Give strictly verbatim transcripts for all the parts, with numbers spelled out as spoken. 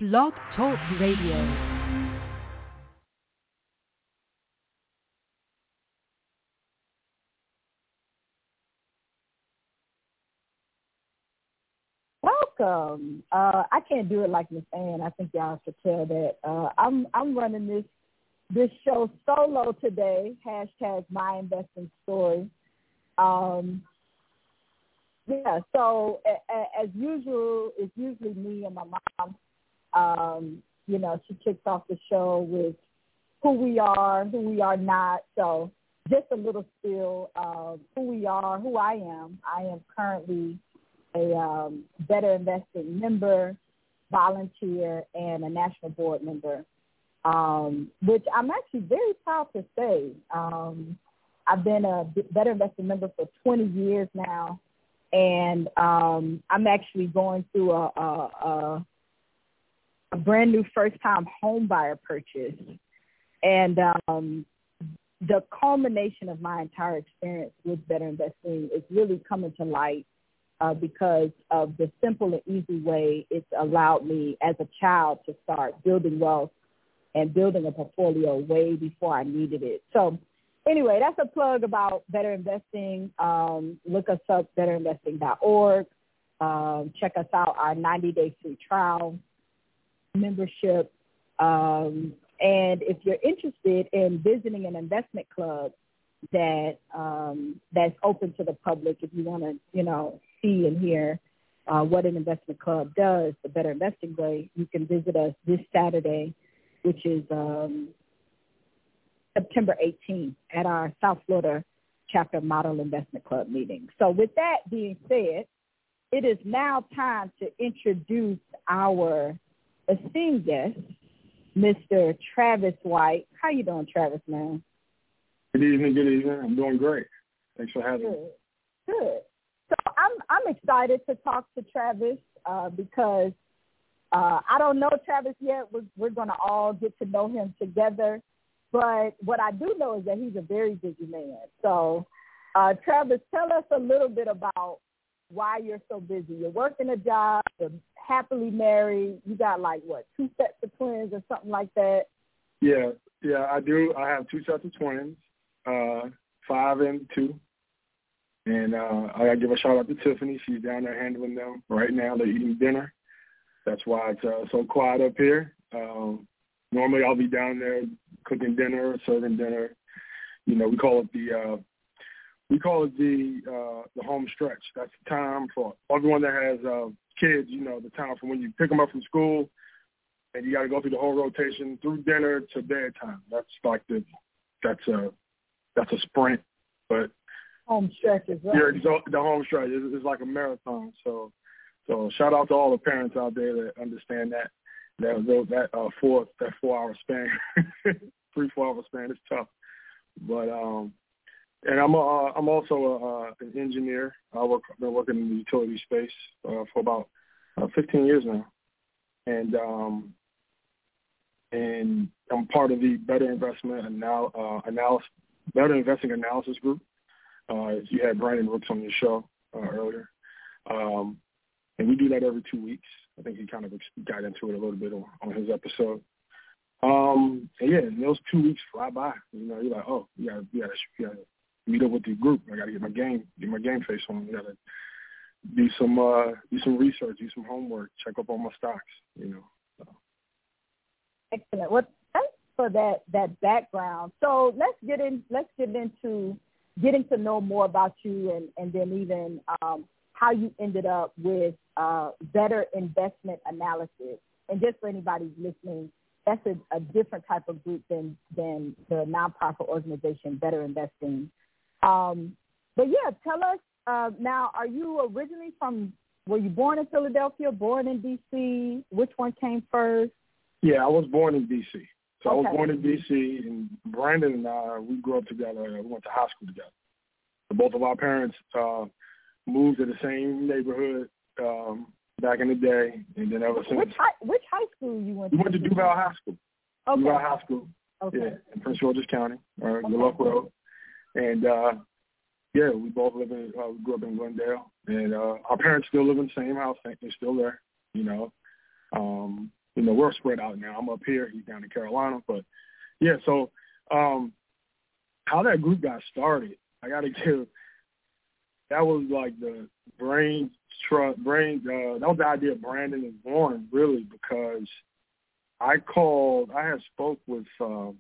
Blog Talk Radio. Welcome. Uh, I can't do it like Miss Ann. I think y'all should tell that. Uh, I'm I'm running this this show solo today. Hashtag My Investing Story. Um, yeah. So a, a, as usual, it's usually me and my mom. Um, you know, she kicks off the show with who we are, who we are not. So just a little spiel of who we are, who I am. I am currently a um, Better Investing member, volunteer, and a national board member, um, which I'm actually very proud to say. Um, I've been a Better Investing member for twenty years now, and um, I'm actually going through a, a, a, a brand new first-time home buyer purchase. And um, the culmination of my entire experience with Better Investing is really coming to light Uh, because of the simple and easy way it's allowed me as a child to start building wealth and building a portfolio way before I needed it. So anyway, that's a plug about Better Investing. Um, look us up, better investing dot org. Um, check us out, our ninety-day free trial membership. Um, and if you're interested in visiting an investment club that um, that's open to the public, if you want to, you know, see and hear uh, what an investment club does, the Better Investing Way, you can visit us this Saturday, which is um, September eighteenth at our South Florida Chapter Model Investment Club meeting. So with that being said, it is now time to introduce our esteemed guest, Mister Travis White. How you doing, Travis, man? Good evening, good evening. I'm doing great. Thanks for having Good. me. Good. So I'm I'm excited to talk to Travis uh, because uh, I don't know Travis yet. We're, we're going to all get to know him together. But what I do know is that he's a very busy man. So, uh, Travis, tell us a little bit about why you're so busy. You're working a job, you're happily married. You got like, what, two sets of twins or something like that? Yeah, yeah, I do. I have two sets of twins, uh, five and two. And uh, I got to give a shout out to Tiffany. She's down there handling them right now. They're eating dinner. That's why it's uh, so quiet up here. Um, normally I'll be down there cooking dinner, serving dinner. You know, we call it the uh, we call it the uh, the home stretch. That's the time for everyone that has uh, kids. You know, the time from when you pick them up from school and you got to go through the whole rotation through dinner to bedtime. That's like the that's a that's a sprint, but home stretch is right. Yeah, so the home stretch is, is like a marathon. So, so shout out to all the parents out there that understand that that that uh, four that four hour span, three four hour span is tough. But um, and I'm a, uh, I'm also a, uh, an engineer. I work I've been working in the utility space uh, for about uh, fifteen years now, and um, and I'm part of the Better Investment Anal- uh, Analysis Better Investing Analysis Group. Uh, you had Brandon Rooks on your show uh, earlier. Um, and we do that every two weeks. I think he kind of got into it a little bit on, on his episode. Um, and yeah, and those two weeks fly by. You know, you're like, oh, you got you to meet up with the group. I got to get my game, get my game face on. You got to do some uh, do some research, do some homework, check up on my stocks. You know. So. Excellent. Well, thanks for that that background. So let's get in. Let's get into getting to know more about you and, and then even um, how you ended up with uh, Better Investment Analysis. And just for anybody listening, that's a, a different type of group than, than the nonprofit organization Better Investing. Um, but, yeah, tell us uh, now, are you originally from, were you born in Philadelphia, born in D C? Which one came first? Yeah, I was born in D C. So okay. I was born in D C, and Brandon and I, we grew up together. We went to high school together. So both of our parents uh, moved to the same neighborhood um, back in the day, and then ever since. Which high, which high school you went to? We went to Duval High School. Okay. Duval High School, okay. yeah, in Prince George's County, uh, okay. Willow Road. And, uh, yeah, we both live in, uh, we grew up in Glendale, and uh, our parents still live in the same house. They're still there, you know. Um, you know, we're spread out now. I'm up here, he's down in Carolina. But, yeah, so um, how that group got started, I got to give, that was like the brain, tr- brain uh, that was the idea of Brandon is born, really, because I called, I had spoke with um,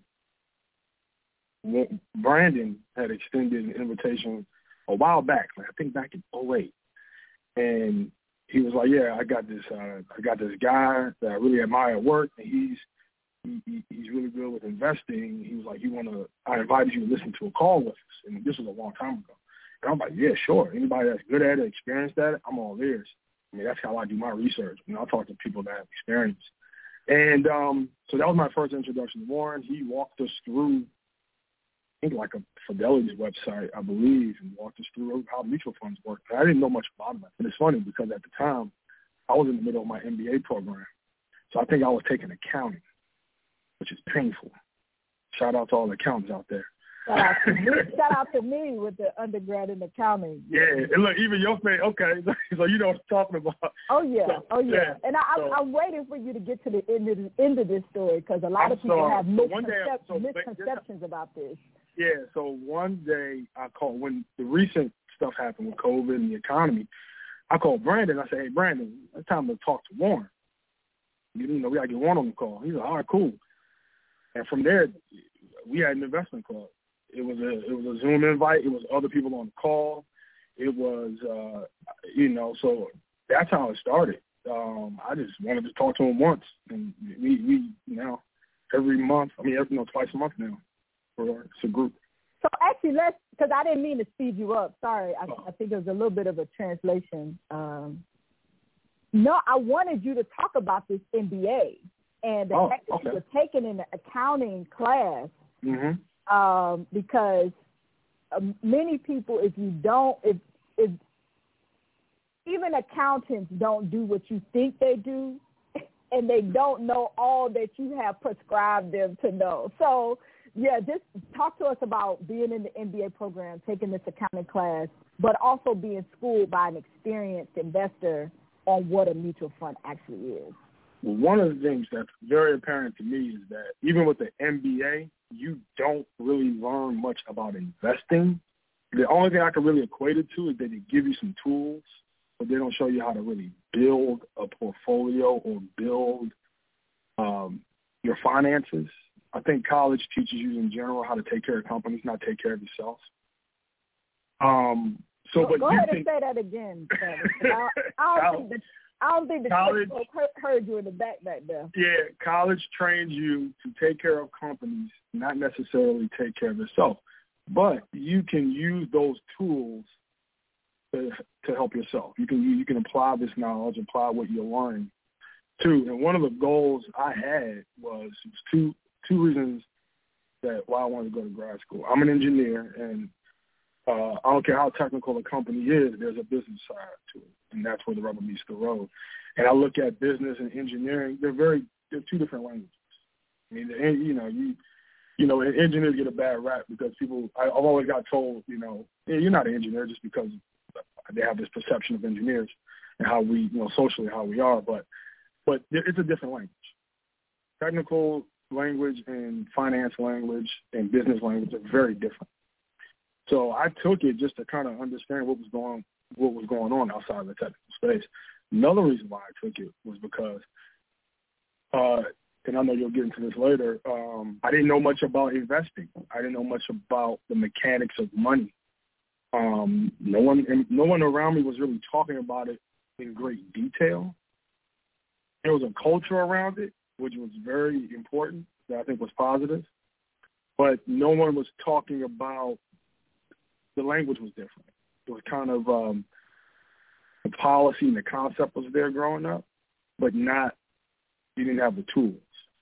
Brandon had extended an invitation a while back, like I think back in oh eight. And he was like, yeah, I got this, uh, I got this guy that I really admire at work, and he's, he, he's really good with investing. He was like, you want to, I invited you to listen to a call with us. And this was a long time ago. And I'm like, yeah, sure. Anybody that's good at it, experienced at it, I'm all ears. I mean, that's how I do my research. You know, I talk to people that have experience. And um, so that was my first introduction to Warren. He walked us through, I think, like a Fidelity's website, I believe, and walked us through how mutual funds work. I didn't know much about them. And it's funny because at the time, I was in the middle of my M B A program. So I think I was taking accounting, which is painful. Shout out to all the accountants out there. Shout out to me, shout out to me with the undergrad in accounting. Yeah, and look, even your face, okay, so you know what I'm talking about. Oh, yeah, so, oh, yeah. yeah. And I, so, I'm, I'm waiting for you to get to the end of, the, end of this story because a lot I'm of people sorry. have misconcep- so misconceptions this, about this. Yeah, so one day I called, when the recent stuff happened with COVID and the economy, I called Brandon. I said, hey, Brandon, it's time to talk to Warren. You know, we got to get Warren on the call. He's like, all right, cool. And from there, we had an investment club. It was a it was a Zoom invite. It was other people on the call. It was, uh, you know, so that's how it started. Um, I just wanted to talk to him once, and we, we you know, every month, I mean, every, you know, twice a month now. For it's a group. So actually, let's, because I didn't mean to speed you up. Sorry, I, I think it was a little bit of a translation. Um, no, I wanted you to talk about this M B A and the oh, fact that okay. you were taking in the accounting class. Mm-hmm. Um, because um, many people, if you don't, if, if even accountants don't do what you think they do, and they don't know all that you have prescribed them to know. So, yeah, just talk to us about being in the M B A program, taking this accounting class, but also being schooled by an experienced investor on what a mutual fund actually is. Well, one of the things that's very apparent to me is that even with the M B A, you don't really learn much about investing. The only thing I can really equate it to is that they give you some tools, but they don't show you how to really build a portfolio or build um, your finances. I think college teaches you in general how to take care of companies, not take care of yourself. Um, so, go, but go you ahead think... and say that again, Travis. I, I don't think that, I don't think the college heard, heard you in the back back there. Yeah, college trains you to take care of companies, not necessarily take care of yourself. But you can use those tools to, to help yourself. You can you can apply this knowledge, apply what you're learning too. And one of the goals I had was two two reasons that why I wanted to go to grad school. I'm an engineer, and uh, I don't care how technical a company is, there's a business side to it, and that's where the rubber meets the road. And I look at business and engineering; they're very they're two different languages. I mean, the, you know, you you know, engineers get a bad rap because people. I, I've always got told, you know, yeah, you're not an engineer just because they have this perception of engineers and how we, you know, socially how we are. But but it's a different language. Technical language and finance language and business language are very different. So I took it just to kind of understand what was going what was going on outside of the technical space. Another reason why I took it was because, uh, and I know you'll get into this later, um, I didn't know much about investing. I didn't know much about the mechanics of money. Um, no one, no one around me was really talking about it in great detail. There was a culture around it, which was very important, that I think was positive. But no one was talking about, the language was different. It was kind of, um, the policy and the concept was there growing up, but not, you didn't have the tools.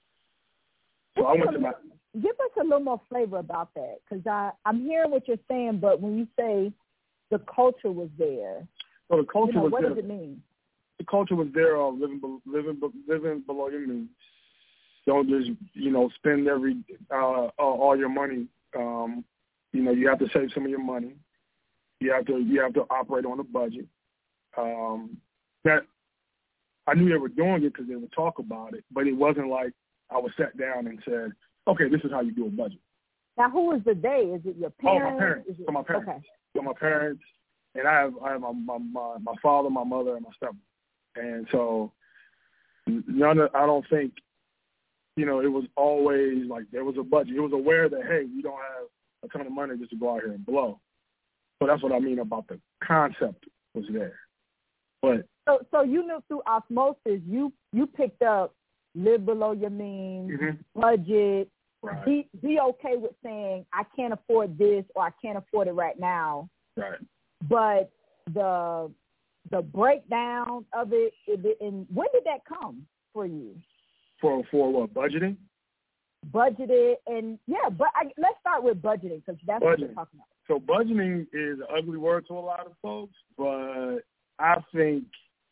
So I went to my... Give us a little more flavor about that, because I'm hearing what you're saying, but when you say the culture was there, so the culture you know, was what there. does it mean? The culture was there of living, living, living below your means. Don't just, you know, spend every uh, all your money. Um, you know, you have to save some of your money. You have to, you have to operate on a budget. Um, that I knew they were doing it because they would talk about it, but it wasn't like I was sat down and said, okay, this is how you do a budget. Now, who is the they? Is it your parents? Oh, my parents. Is it, so my parents. Okay. So my parents, and I have I have my my, my, my father, my mother, and my stepmother. And so none of, I don't think, you know, it was always like there was a budget. It was aware that, hey, we don't have a ton of money just to go out here and blow. So that's what I mean about the concept was there. But so so you knew through osmosis, you you picked up live below your means, mm-hmm. budget, right. be be okay with saying I can't afford this or I can't afford it right now. Right. But the the breakdown of it, it, and when did that come for you? For for what, budgeting? Budgeted and yeah, but I, let's start with budgeting because that's budgeting. what we're talking about. So budgeting is an ugly word to a lot of folks, but I think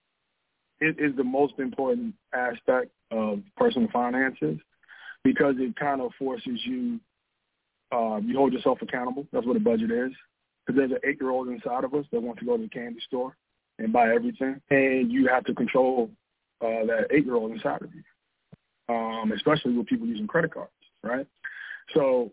it is the most important aspect of personal finances because it kind of forces you, uh, you hold yourself accountable. That's what a budget is. Because there's an eight-year-old inside of us that wants to go to the candy store and buy everything, and you have to control uh, that eight-year-old inside of you, um, especially with people using credit cards, right? So,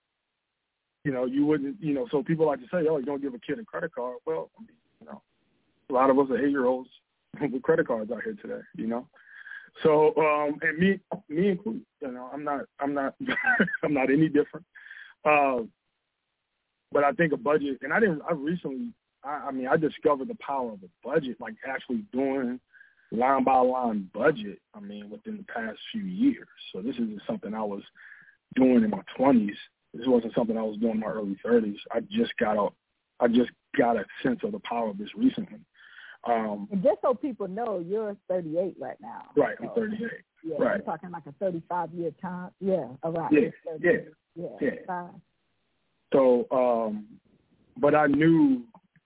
you know, you wouldn't, you know, so people like to say, oh, you don't give a kid a credit card. Well, I mean, you know, a lot of us are eight-year-olds with credit cards out here today, you know. So, um, and me, me included, you know, I'm not, I'm not, I'm not any different. Uh, but I think a budget, and I didn't, I recently, I, I mean, I discovered the power of a budget, like actually doing line by line budget. I mean, within the past few years. So this isn't something I was doing in my twenties. This wasn't something I was doing in my early thirties. I just got a, I just got a sense of the power of this recently. Um, and just so people know, you're thirty-eight right now. Right, so, I'm thirty-eight. Yeah, right. You're talking like a thirty-five year time. Yeah, around. Yeah, yeah, yeah, yeah. Five. So, um, but I knew,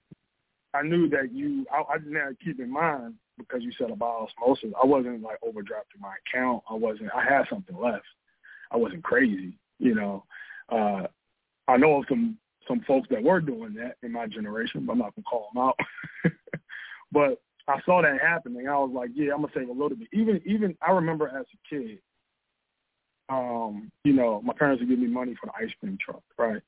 I knew that you. I, I didn't have to keep in mind because you said about osmosis. I wasn't like overdrafting my account. I wasn't. I had something left. I wasn't crazy, you know. Uh, I know of some some folks that were doing that in my generation, but I'm not gonna call them out. But I saw that happening. I was like, yeah, I'm gonna save a little bit. Even even I remember as a kid, um, you know, my parents would give me money for the ice cream truck, right?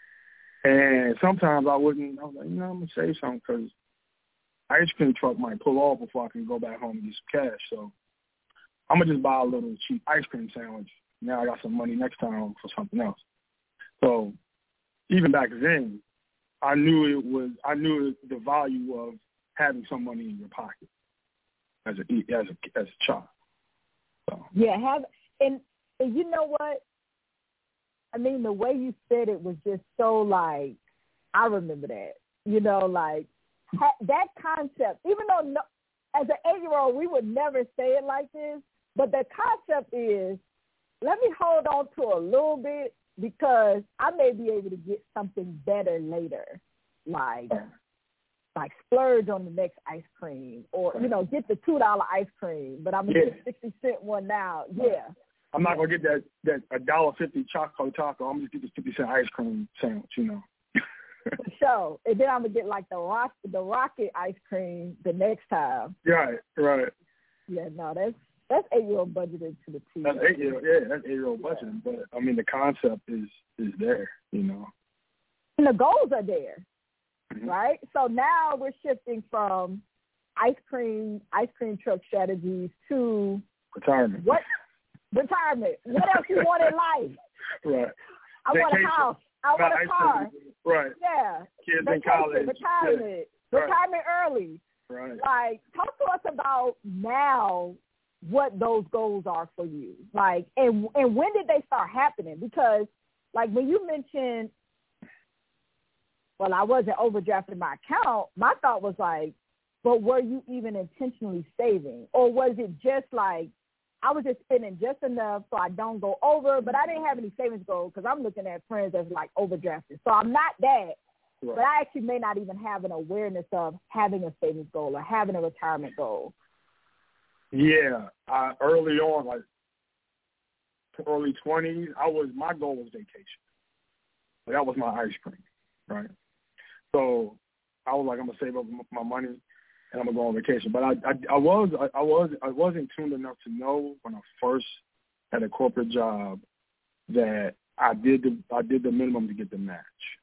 And sometimes I wouldn't. I was like, you know, I'm gonna save something because ice cream truck might pull off before I can go back home and get some cash. So I'm gonna just buy a little cheap ice cream sandwich. Now I got some money next time for something else. So even back then, I knew it was. I knew the value of having some money in your pocket as a as a as a child. So. Yeah, have and, and you know what? I mean, the way you said it was just so like I remember that. You know, like ha- that concept. Even though no, as an eight-year-old we would never say it like this, but the concept is let me hold on to a little bit because I may be able to get something better later, like. Like splurge on the next ice cream, or you know, get the two dollar ice cream, but I'm gonna yeah. get sixty cent one now. Yeah, I'm not gonna get that that a dollar fifty choco taco. I'm just get the fifty cent ice cream sandwich, you know. So, and then I'm gonna get like the rock the rocket ice cream the next time. Right, right. Yeah, no, that's that's eight year old budgeted to the T. That's eight year, yeah, that's eight year old yeah. budgeting. But I mean, the concept is is there, you know. And the goals are there. Mm-hmm. Right? So now we're shifting from ice cream, ice cream truck strategies to retirement. What retirement? What else you want in life? Right. I Vacation. want a house. I want a car. Right. Yeah. Kids Vacation, in college. Retirement. Yeah. Retirement right. early. Right. Like, talk to us about now what those goals are for you. Like, and and when did they start happening? Because, like, when you mentioned, well, I wasn't overdrafting my account, my thought was like, but were you even intentionally saving? Or was it just like, I was just spending just enough so I don't go over, but I didn't have any savings goals because I'm looking at friends that's like overdrafted. So I'm not that, right. But I actually may not even have an awareness of having a savings goal or having a retirement goal. Yeah, uh, early on, like early twenties, I was my goal was vacation. That was my ice cream, right? So I was like, I'm gonna save up my money and I'm gonna go on vacation. But I, I, I was, I, I was, I wasn't tuned enough to know when I first had a corporate job that I did the, I did the minimum to get the match.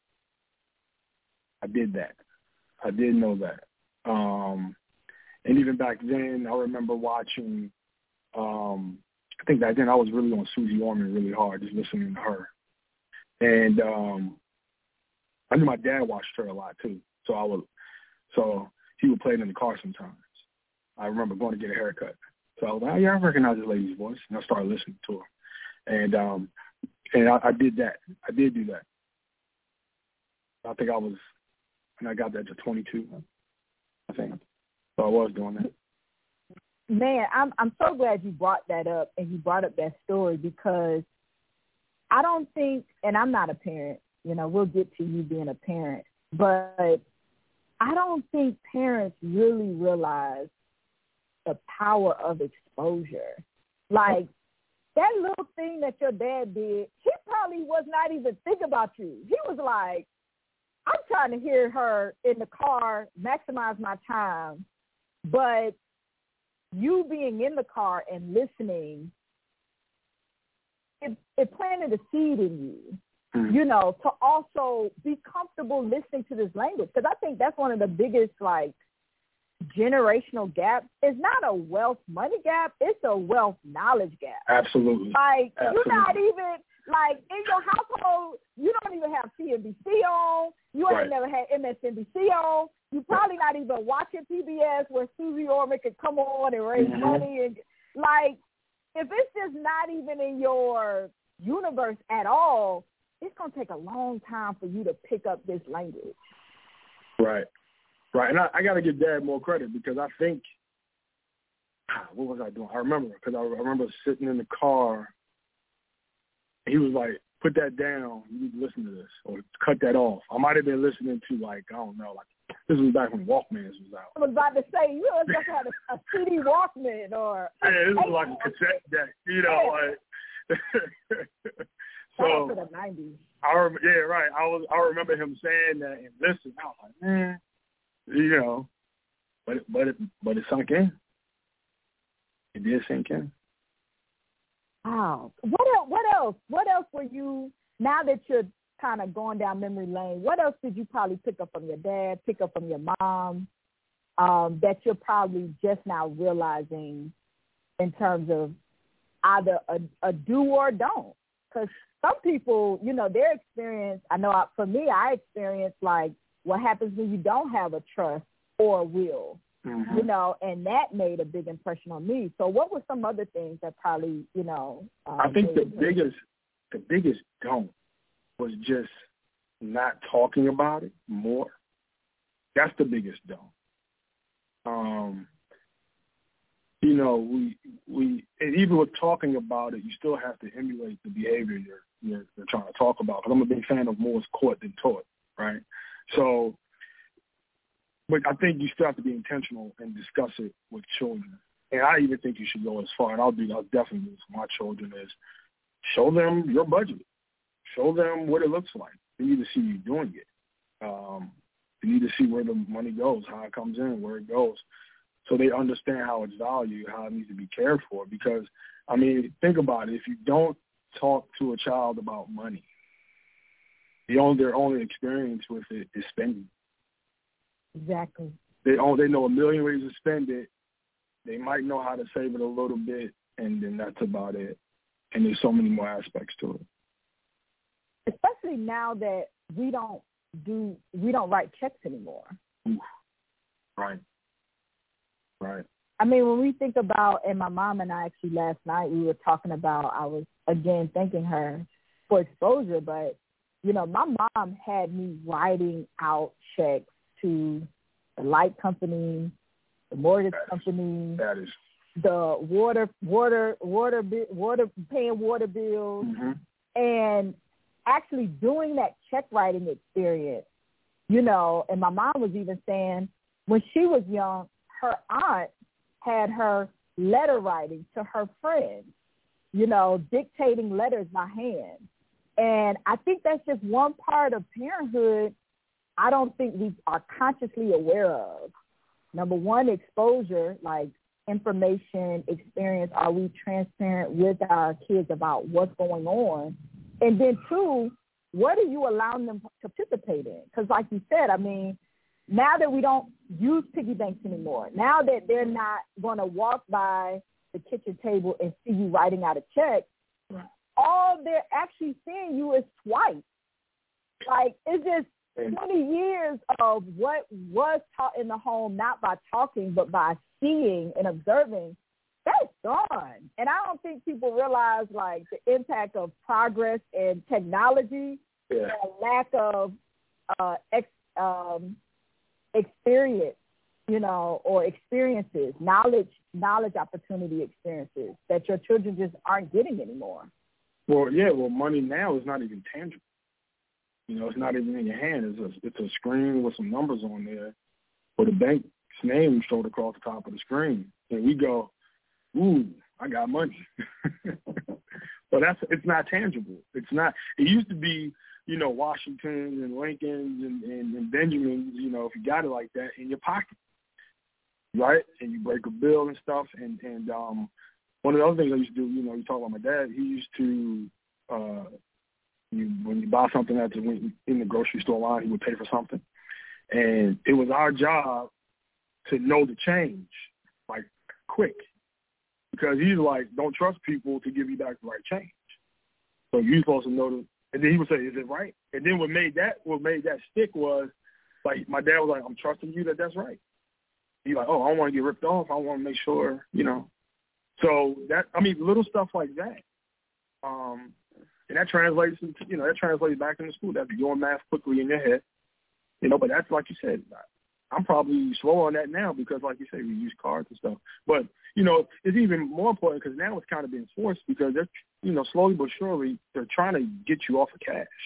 I did that. I did know that. Um, and even back then, I remember watching. Um, I think back then I was really on Susie Orman really hard, just listening to her. And um, I knew my dad watched her a lot too, so I would, so he would play it in the car sometimes. I remember going to get a haircut, so I was like, oh, yeah, I recognize this lady's voice, and I started listening to her. And um, and I, I did that. I did do that. I think I was, and I got that to twenty-two, I think. So I was doing that. Man, I'm I'm so glad you brought that up and you brought up that story, because I don't think, and I'm not a parent, you know, we'll get to you being a parent, but I don't think parents really realize the power of exposure. Like, that little thing that your dad did, he probably was not even thinking about you. He was like, I'm trying to hear her in the car, maximize my time, but you being in the car and listening, it, it planted a seed in you, mm-hmm. you know, to also be comfortable listening to this language. Because I think that's one of the biggest, like, generational gaps. It's not a wealth money gap. It's a wealth knowledge gap. Absolutely. Like, Absolutely. You're not even, like, in your household, you don't even have C N B C on. You ain't right. never had M S N B C on. You probably not even watching P B S where Susie Orman could come on and raise mm-hmm. money. And, like, if it's just not even in your universe at all, it's going to take a long time for you to pick up this language. Right. Right. And I, I got to give Dad more credit, because I think, what was I doing? I remember, because I, I remember sitting in the car, and he was like, put that down. You need to listen to this, or cut that off. I might have been listening to, like, I don't know, like, this was back when Walkmans was out. I was about to say, you know, just had a, a C D Walkman or a yeah, this was like a cassette deck, you know, like. So the nineties. I rem- yeah, right. I was I remember him saying that and listening. I was like, man, you know, but it, but it but it sunk in. It did sink in. Wow. What else? What else? What else were you? Now that you're kind of going down memory lane, what else did you probably pick up from your dad, pick up from your mom, um, that you're probably just now realizing in terms of either a, a do or don't? Because some people, you know, their experience, I know I, for me, I experienced like what happens when you don't have a trust or a will, mm-hmm. you know, and that made a big impression on me. So what were some other things that probably, you know? Uh, I think the biggest, the biggest don't was just not talking about it more. That's the biggest don't. Um, you know, we we and even with talking about it, you still have to emulate the behavior you're you're, you're trying to talk about. Because I'm a big fan of more is caught than taught, right? So, but I think you still have to be intentional and discuss it with children. And I even think you should go as far, and I'll do. I'll definitely do this with my children, is show them your budget. Show them what it looks like. They need to see you doing it. Um, they need to see where the money goes, how it comes in, where it goes, so they understand how it's valued, how it needs to be cared for. Because, I mean, think about it. If you don't talk to a child about money, the only, their only experience with it is spending. Exactly. They all, they know a million ways to spend it. They might know how to save it a little bit, and then that's about it. And there's so many more aspects to it. Especially now that we don't do, we don't write checks anymore. Oof. Right. Right. I mean, when we think about, and my mom and I actually last night, we were talking about, I was, again, thanking her for exposure, but, you know, my mom had me writing out checks to the light company, the mortgage that company, is, that is. the water, water, water, water, paying water bills, mm-hmm. and actually doing that check writing experience, you know, and my mom was even saying when she was young, her aunt had her letter writing to her friends, you know, dictating letters by hand. And I think that's just one part of parenthood I don't think we are consciously aware of, number one, exposure, like information, experience. Are we transparent with our kids about what's going on? And then two, what are you allowing them to participate in? Because like you said, I mean, now that we don't use piggy banks anymore, now that they're not going to walk by the kitchen table and see you writing out a check, all they're actually seeing you is swipe. Like, it's just twenty years of what was taught in the home, not by talking, but by seeing and observing. That's gone. And I don't think people realize, like, the impact of progress and technology, yeah. and a lack of uh, ex, um, experience, you know, or experiences, knowledge, knowledge opportunity experiences that your children just aren't getting anymore. Well, yeah, well, money now is not even tangible. You know, it's not even in your hand. It's a, it's a screen with some numbers on there with a bank's name showed across the top of the screen. And we go, ooh, I got money. But that's it's not tangible. It's not. It used to be, you know, Washington and Lincoln and, and, and Benjamins, you know, if you got it like that in your pocket, right? And you break a bill and stuff. And, and um, one of the other things I used to do, you know, you talk about my dad, he used to uh, – You, when you buy something at the, in the grocery store line, he would pay for something. And it was our job to know the change, like, quick. Because he's like, don't trust people to give you back the right change. So you're supposed to know the, and then he would say, is it right? And then what made that, what made that stick was, like, my dad was like, I'm trusting you that that's right. He's like, oh, I don't want to get ripped off. I want to make sure, you know. So that, I mean, little stuff like that. Um, And that translates into, you know, that translates back into school. That you're doing math quickly in your head. You know, but that's like you said, I'm probably slow on that now because, like you said, we use cards and stuff. But, you know, it's even more important because now it's kind of being forced because they're, you know, slowly but surely, they're trying to get you off of cash.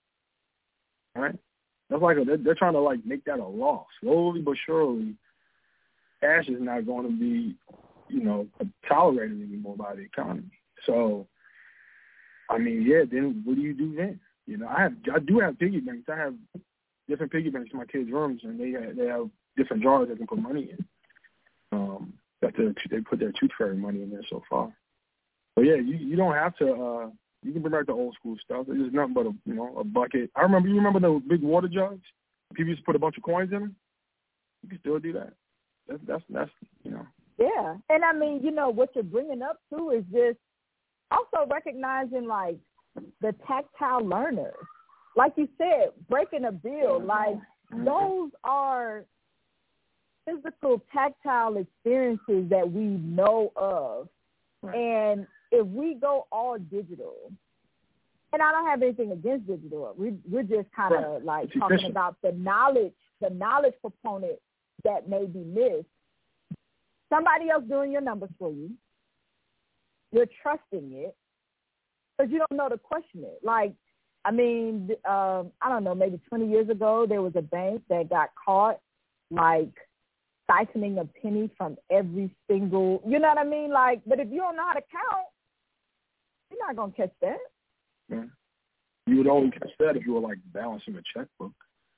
All right? That's like, a, they're, they're trying to, like, make that a law. Slowly but surely, cash is not going to be, you know, tolerated anymore by the economy. So, I mean, yeah, then what do you do then? You know, I have, I do have piggy banks. I have different piggy banks in my kids' rooms, and they have, they have different jars they can put money in. Um, that they put their tooth fairy money in there so far. But yeah, you, you don't have to. Uh, you can bring back the old school stuff. It's just nothing but a you know a bucket. I remember you remember those big water jugs? People used to put a bunch of coins in them. You can still do that. That's that's that's you know. Yeah, and I mean, you know what you're bringing up too is just. Also recognizing, like, the tactile learners. Like you said, breaking a bill, like, those are physical, tactile experiences that we know of. Right. And if we go all digital, and I don't have anything against digital, we, we're just kind of, right. like, it's talking efficient. About the knowledge, the knowledge component that may be missed. Somebody else doing your numbers for you. You're trusting it because you don't know to question it. Like, I mean, um, I don't know, maybe twenty years ago, there was a bank that got caught, like, siphoning a penny from every single, you know what I mean? Like, but if you don't know how to count, you're not going to catch that. Yeah. You would only catch that if you were, like, balancing a checkbook.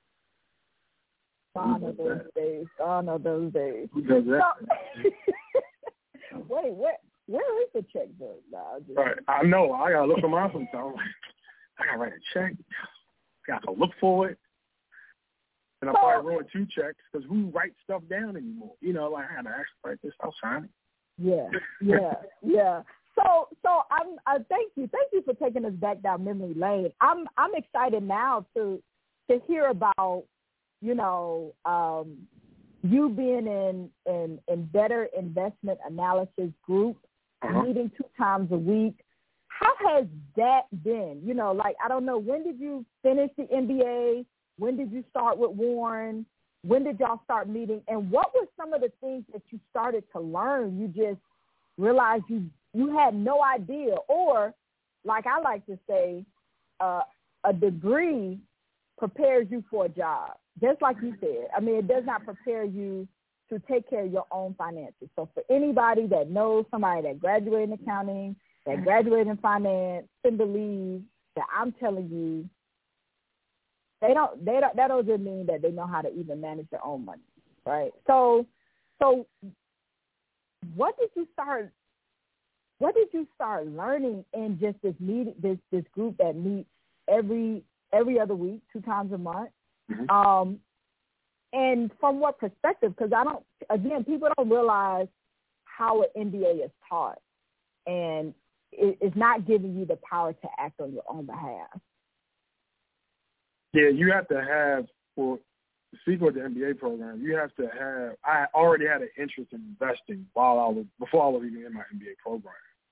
Gone are those that? days. Gone are those days. Who does that? So, wait, what? Where is the checkbook? No, just... Right. I know. I got to look for mine sometimes. I got to write a check. I got to look for it. And I so, probably wrote two checks because who writes stuff down anymore? You know, like, I got to actually write this. I'll sign it. Yeah, yeah, yeah. So, so I'm. Uh, thank you, thank you for taking us back down memory lane. I'm, I'm excited now to, to hear about, you know, um, you being in, in, in Better Investment Analysis Group. Uh-huh. Meeting two times a week. How has that been? You know, like, I don't know, when did you finish the M B A? When did you start with Warren? When did y'all start meeting? And what were some of the things that you started to learn you just realized you, you had no idea? Or, like I like to say, uh, a degree prepares you for a job. Just like you said. I mean, it does not prepare you to take care of your own finances. So for anybody that knows somebody that graduated in accounting, that graduated in finance, and believe that I'm telling you, they don't, they don't, that doesn't mean that they know how to even manage their own money, right? So So what did you start what did you start learning in just this meet this this group that meets every every other week, two times a month? Mm-hmm. Um, and from what perspective? Because I don't, again, people don't realize how an M B A is taught, and it, it's not giving you the power to act on your own behalf. Yeah, you have to have, for speaking with the M B A program, you have to have, I already had an interest in investing while I was, before I was even in my M B A program.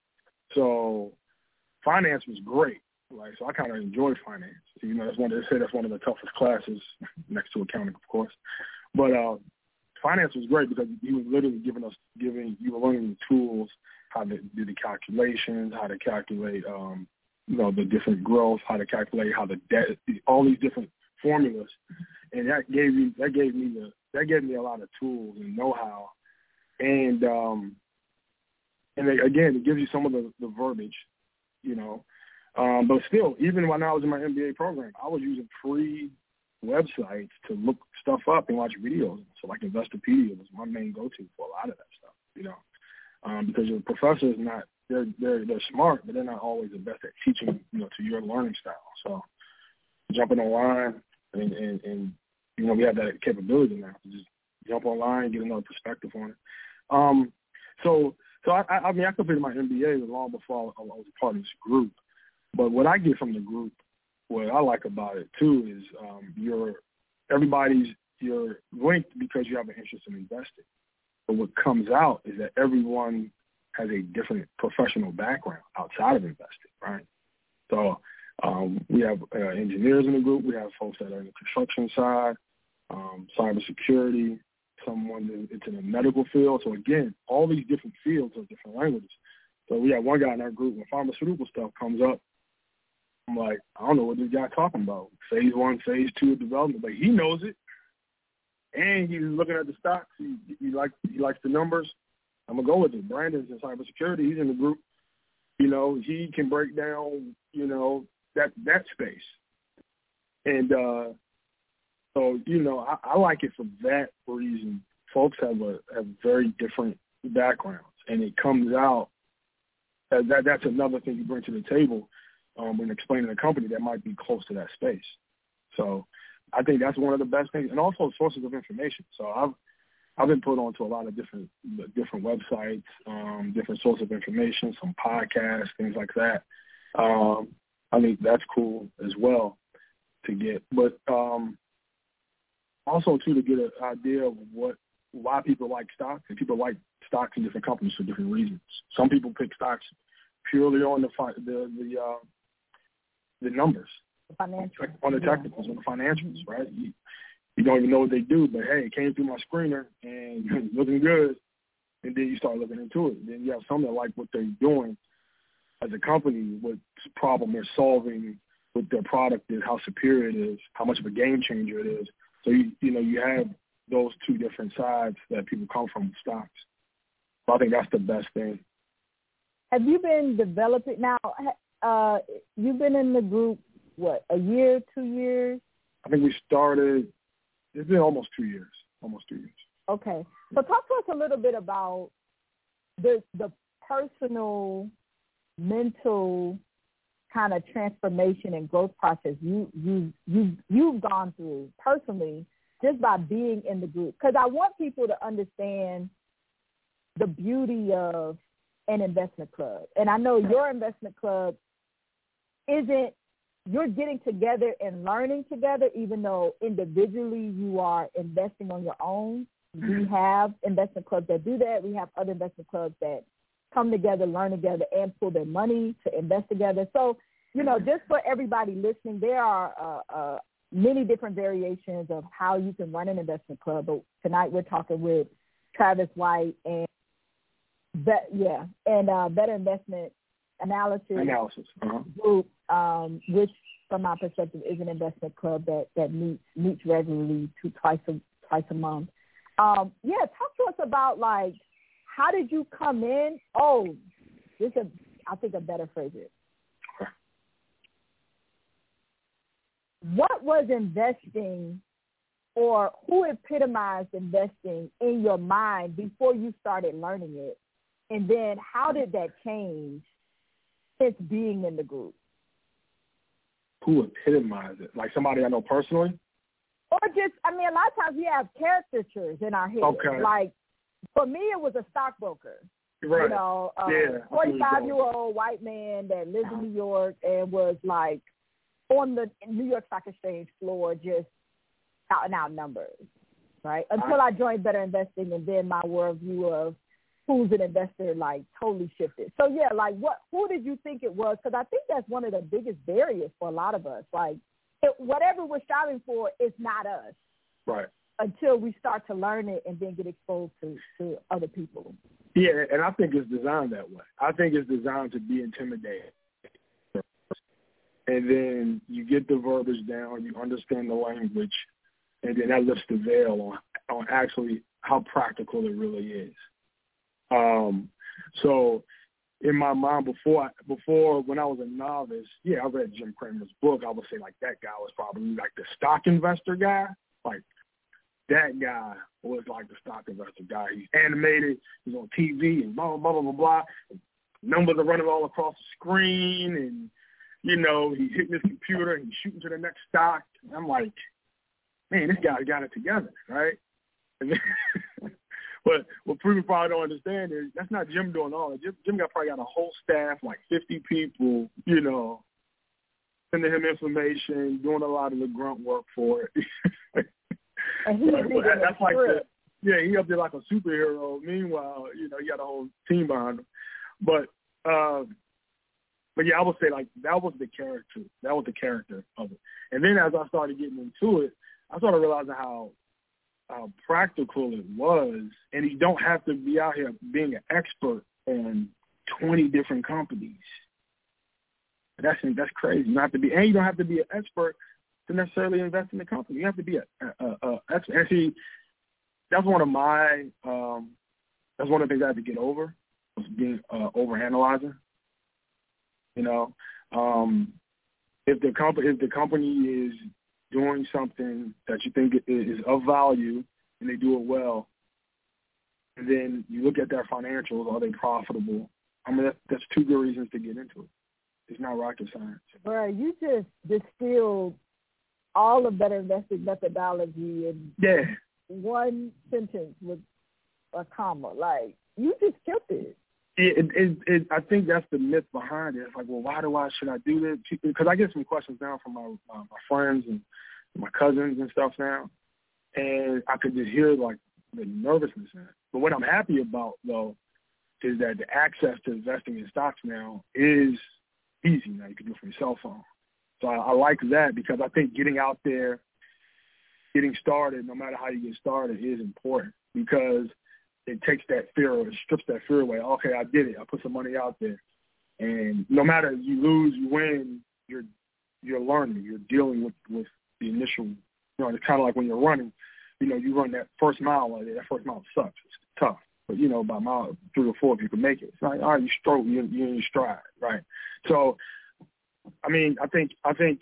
So finance was great. Like, so I kind of enjoyed finance. You know, that's one. They say that's one of the toughest classes, next to accounting, of course. But uh, finance was great because he was literally giving us, giving you were learning the tools, how to do the calculations, how to calculate, um, you know, the different growth, how to calculate how the debt, all these different formulas, and that gave me that gave me the that gave me a lot of tools and know-how, and um, and they, again, it gives you some of the, the verbiage, you know. Um, but still, even when I was in my M B A program, I was using free websites to look stuff up and watch videos. So like Investopedia was my main go-to for a lot of that stuff, you know, um, because your professor is not, they're, they're, they're smart, but they're not always the best at teaching, you know, to your learning style. So jumping online and, and, and you know, we have that capability now to just jump online and get another perspective on it. Um, so, so I, I mean, I completed my M B A long before I was a part of this group. But what I get from the group, what I like about it too, is um, you're everybody's you're linked because you have an interest in investing. But what comes out is that everyone has a different professional background outside of investing, right? So um, we have uh, engineers in the group. We have folks that are in the construction side, um, cybersecurity, someone that's in the medical field. So again, all these different fields of different languages. So we have one guy in our group when pharmaceutical stuff comes up. I'm like, I don't know what this guy's talking about. Phase one, phase two of development, but he knows it, and he's looking at the stocks. He, he likes he likes the numbers. I'm gonna go with it. Brandon's in cybersecurity. He's in the group. You know, he can break down, you know, that that space, and uh, so you know, I, I like it for that reason. Folks have a have very different backgrounds, and it comes out. That, that that's another thing you bring to the table. Um, when explaining a company that might be close to that space. So I think that's one of the best things, and also sources of information. So I've I've been put onto a lot of different different websites, um, different sources of information, some podcasts, things like that. Um, I think that's cool as well to get. But um, also, too, to get an idea of what why people like stocks, and people like stocks in different companies for different reasons. Some people pick stocks purely on the the the uh, the numbers, Financial. on the technicals, on the financials, right? You, you don't even know what they do, but hey, it came through my screener and looking good, and then you start looking into it. Then you have some that like what they're doing as a company, what problem they're solving with their product is, how superior it is, how much of a game changer it is. So you you know you have those two different sides that people come from with stocks. So I think that's the best thing. Have you been developing now? Uh, you've been in the group, what, a year, two years? I think we started, it's been almost two years, almost two years. Okay. So talk to us a little bit about the the personal, mental kind of transformation and growth process you, you, you, you've gone through personally just by being in the group. Because I want people to understand the beauty of an investment club. And I know your investment club isn't, you're getting together and learning together, even though individually you are investing on your own. We have investment clubs that do that. We have other investment clubs that come together, learn together, and pull their money to invest together. So, you know, just for everybody listening, there are uh, uh, many different variations of how you can run an investment club. But tonight we're talking with Travis White and, Be- yeah, and uh, Better Investment Analysis, Analysis. Uh-huh. Group, um, which, from my perspective, is an investment club that, that meets meets regularly, two twice a twice a month. Um, yeah, talk to us about like how did you come in? Oh, this is a, I think a better phrase is. What was investing or who epitomized investing in your mind before you started learning it? And then how did that change since being in the group? Who epitomized it? Like somebody I know personally? Or just, I mean, a lot of times we have caricatures in our head. Okay. Like, for me, it was a stockbroker. Right. You know, a yeah, forty-five-year-old white man that lives in New York and was, like, on the New York Stock Exchange floor just shouting out numbers, right? Until I, I joined Better Investing, and then my worldview of who's an investor, like, totally shifted. So, yeah, like, what? who did you think it was? Because I think that's one of the biggest barriers for a lot of us. Like, it, whatever we're striving for is not us. Right. Until we start to learn it and then get exposed to, to other people. Yeah, and I think it's designed that way. I think it's designed to be intimidating. And then you get the verbiage down, you understand the language, and then that lifts the veil on, on actually how practical it really is. Um, so in my mind, before, I, before when I was a novice, yeah, I read Jim Cramer's book. I would say, like, that guy was probably like the stock investor guy. Like, that guy was like the stock investor guy. He's animated. He's on T V and blah, blah, blah, blah, blah. Numbers are running all across the screen, and, you know, he's hitting his computer and he's shooting to the next stock. And I'm like, man, this guy's got it together, right? But what people probably don't understand is that's not Jim doing all that. Jim, Jim got probably got a whole staff, like fifty people, you know, sending him information, doing a lot of the grunt work for it. And he but, but that's like the, yeah, he up there like a superhero. Meanwhile, you know, he got a whole team behind him. But uh, but yeah, I would say like that was the character. That was the character of it. And then as I started getting into it, I started realizing how how practical it was. And you don't have to be out here being an expert on twenty different companies. That's that's crazy. You don't have to be, and you don't have to be an expert to necessarily invest in the company. You have to be a, a, a expert. And see, that's one of my, um, that's one of the things I had to get over, was being uh, overanalyzing. You know, um, if the company if the company is doing something that you think is of value and they do it well, and then you look at their financials, are they profitable? I mean, that, that's two good reasons to get into it. It's not rocket science. Bro, you just distilled all of Better Investing methodology in yeah. one sentence with a comma. Like, you just killed it. It, it, it, I think that's the myth behind it. It's like, well, why do I, should I do this? Because I get some questions now from my, my, my friends and my cousins and stuff now, and I could just hear, like, the nervousness in it. But what I'm happy about, though, is that the access to investing in stocks now is easy now. You can do it from your cell phone. So I, I like that, because I think getting out there, getting started, no matter how you get started, is important, because it takes that fear, it strips that fear away. Okay, I did it. I put some money out there. And no matter you lose, you win, you're you're learning. You're dealing with, with the initial, you know, it's kind of like when you're running, you know, you run that first mile, like that first mile sucks. It's tough. But, you know, by mile three or four, if you can make it, it's like, all right, you stroke, you're, you're in your stride, right? So, I mean, I think I think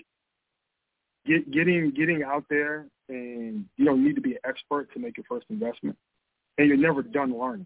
get, getting getting out there, and you don't need to be an expert to make your first investment, and you're never done learning.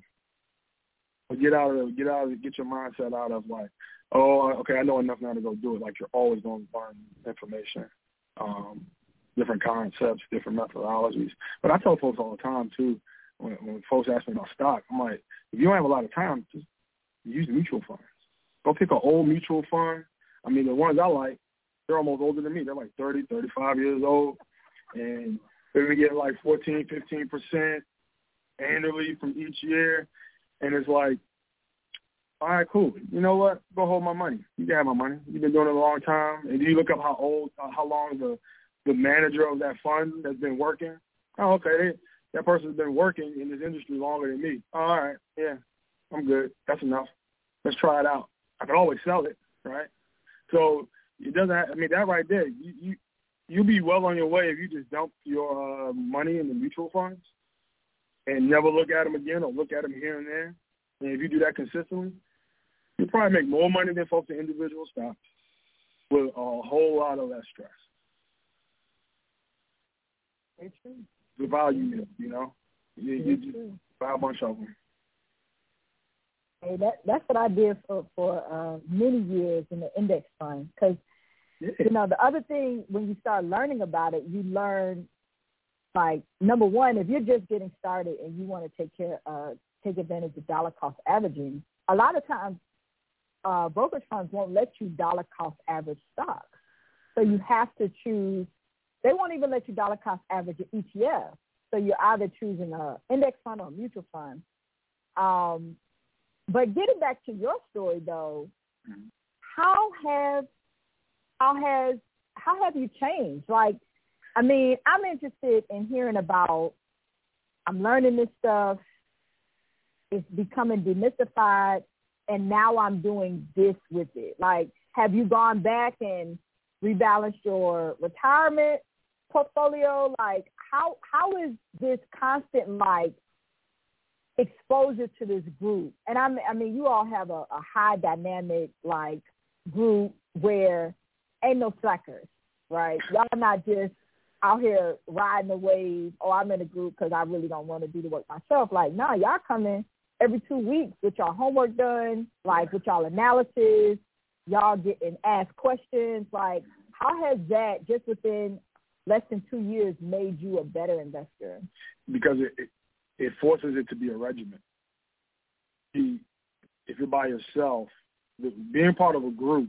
But get out of get out of get your mindset out of like, oh, okay, I know enough now to go do it. Like, you're always going to learn information, um, different concepts, different methodologies. But I tell folks all the time too, when, when folks ask me about stock, I'm like, if you don't have a lot of time, just use mutual funds. Go pick an old mutual fund. I mean, the ones I like, they're almost older than me. They're like thirty, thirty-five years old, and they're going to get like fourteen, fifteen percent annually from each year. And it's like, all right, cool. You know what? Go hold my money. You can have my money. You've been doing it a long time. And you look up how old, uh, how long the, the manager of that fund has been working. Oh, okay. That person's been working in this industry longer than me. Oh, all right. Yeah, I'm good. That's enough. Let's try it out. I can always sell it, right? So it doesn't have, I mean, that right there, you, you, you'll be well on your way if you just dump your uh, money in the mutual funds and never look at them again, or look at them here and there. And if you do that consistently, you'll probably make more money than folks in individual stocks with a whole lot of less stress. Very true. the value, you know. You, you just buy a bunch of them. Hey, that that's what I did for for uh, many years in the index fund. Because yeah. you know, the other thing when you start learning about it, you learn like number one, if you're just getting started and you want to take care uh, take advantage of dollar cost averaging, a lot of times uh, brokerage funds won't let you dollar cost average stocks. So you have to choose. They won't even let you dollar cost average an E T F. So you're either choosing an index fund or a mutual fund. Um, but getting back to your story, though, how have how has how have you changed? Like, I mean, I'm interested in hearing about. I'm learning this stuff. It's becoming demystified, and now I'm doing this with it. Like, have you gone back and rebalanced your retirement portfolio? Like, how how is this constant like exposure to this group? And I mean, I mean, you all have a, a high dynamic like group where ain't no slackers, right? Y'all not just out here riding the wave. Oh, I'm in a group because I really don't want to do the work myself. Like, nah, y'all come in every two weeks with y'all homework done, like with y'all analysis. Y'all getting asked questions. Like, how has that just within less than two years made you a better investor? Because it it, it forces it to be a regimen. You, if you're by yourself, the, being part of a group,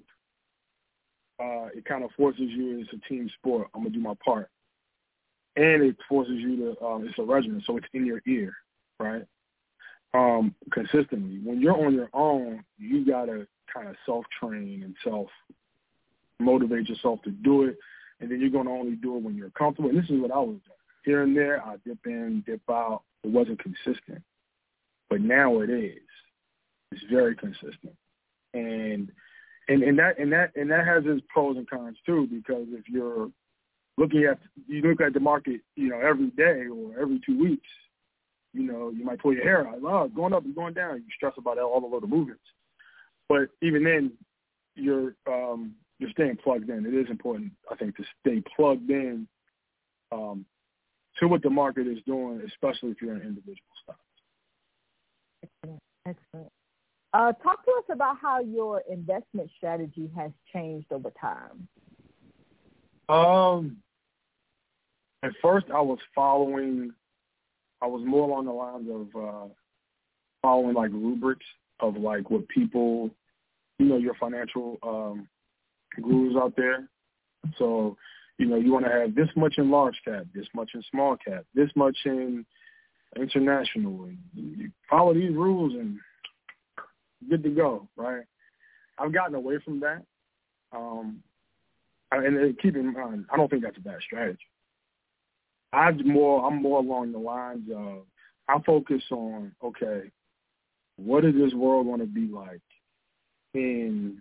uh, it kind of forces you. It's a team sport. I'm gonna do my part, and it forces you to. Um, it's a regimen, so it's in your ear, right? Um, consistently. When you're on your own, you gotta kind of self-train and self-motivate yourself to do it, and then you're going to only do it when you're comfortable. And this is what I was doing. Here and there, I dip in, dip out. It wasn't consistent. But now it is. It's very consistent. And and, and that and that and that has its pros and cons too, because if you're looking at you look at the market, you know, every day or every two weeks, you know, you might pull your hair out. Oh, it's going up, it's going down. You stress about all the little movements. But even then, you're um, you're staying plugged in. It is important, I think, to stay plugged in um, to what the market is doing, especially if you're an individual stock. Excellent. Excellent. Uh, talk to us about how your investment strategy has changed over time. Um, at first, I was following. I was more along the lines of uh, following like rubrics of like what people, you know, your financial um, gurus out there. So, you know, you want to have this much in large cap, this much in small cap, this much in international. And you follow these rules and good to go, right? I've gotten away from that. Um, and keep in mind, I don't think that's a bad strategy. I'm more, I'm more along the lines of I focus on, okay, what is this world going to be like in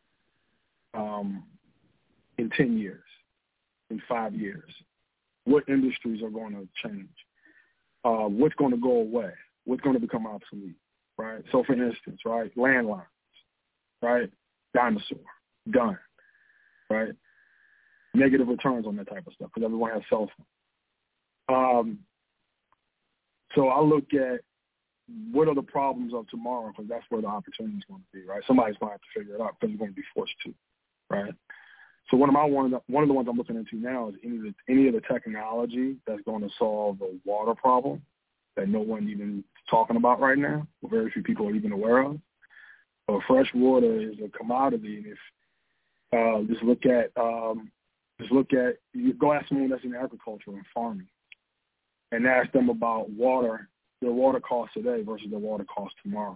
um, in ten years, in five years? What industries are going to change? Uh, what's going to go away? What's going to become obsolete, right? So, for instance, right, landlines, right, dinosaur, done, right? Negative returns on that type of stuff because everyone has cell phones. Um, so I look at what are the problems of tomorrow, because that's where the opportunity is going to be, right? Somebody's going to have to figure it out because you're going to be forced to, right? So one of my one of the, one of the ones I'm looking into now is any of the, any of the technology that's going to solve the water problem that no one even is talking about right now, or very few people are even aware of. So fresh water is a commodity, and if uh, just look at um, just look at you go ask someone that's in agriculture and farming, and ask them about water. Their water costs today versus their water costs tomorrow.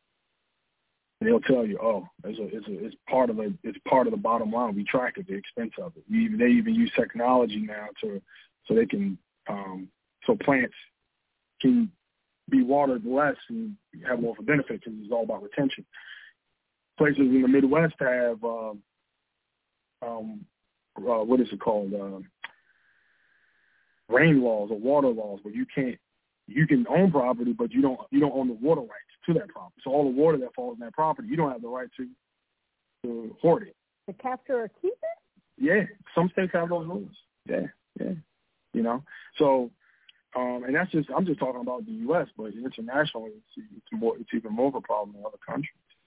And they'll tell you, oh, it's a, it's a, it's part of a, it's part of the bottom line. We track it, the expense of it. We even, they even use technology now to, so they can, um, so plants can be watered less and have more of a benefit because it's all about retention. Places in the Midwest have, um, um, uh, what is it called, uh, rain laws or water laws, where you can't. You can own property, but you don't you don't own the water rights to that property. So all the water that falls in that property, you don't have the right to to hoard it. To capture or keep it? Yeah, some states have those rules. Yeah, yeah. You know, so Um, and that's just, I'm just talking about the U S, but internationally, it's, it's more, it's even more of a problem in other countries.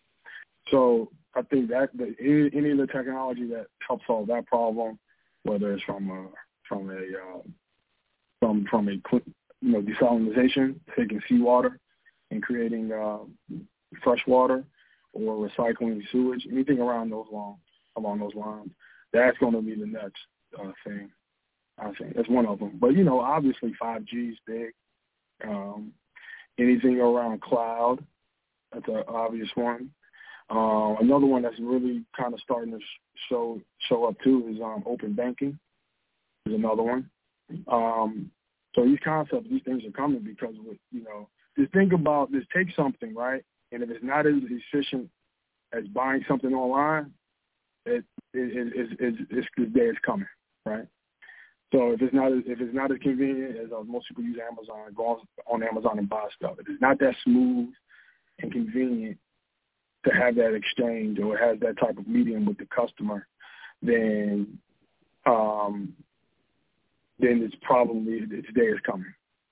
So I think that the, any of the technology that helps solve that problem, whether it's from a, from a, uh, from, from a, you know, desalinization, taking seawater and creating uh, fresh water, or recycling sewage, anything around those long, along those lines, that's going to be the next uh, thing. I think that's one of them. But, you know, obviously five G is big. Um, anything around cloud, that's an obvious one. Uh, another one that's really kind of starting to show show up, too, is um, open banking is another one. Um, so these concepts, these things are coming because, you know, just think about, just take something, right? And if it's not as efficient as buying something online, it, it, it, it, it, it's the day is coming, right? So if it's not as, if it's not as convenient as uh, most people use Amazon, go on, on Amazon and buy stuff. If it's not that smooth and convenient to have that exchange or have that type of medium with the customer, then um, then it's probably its day is coming.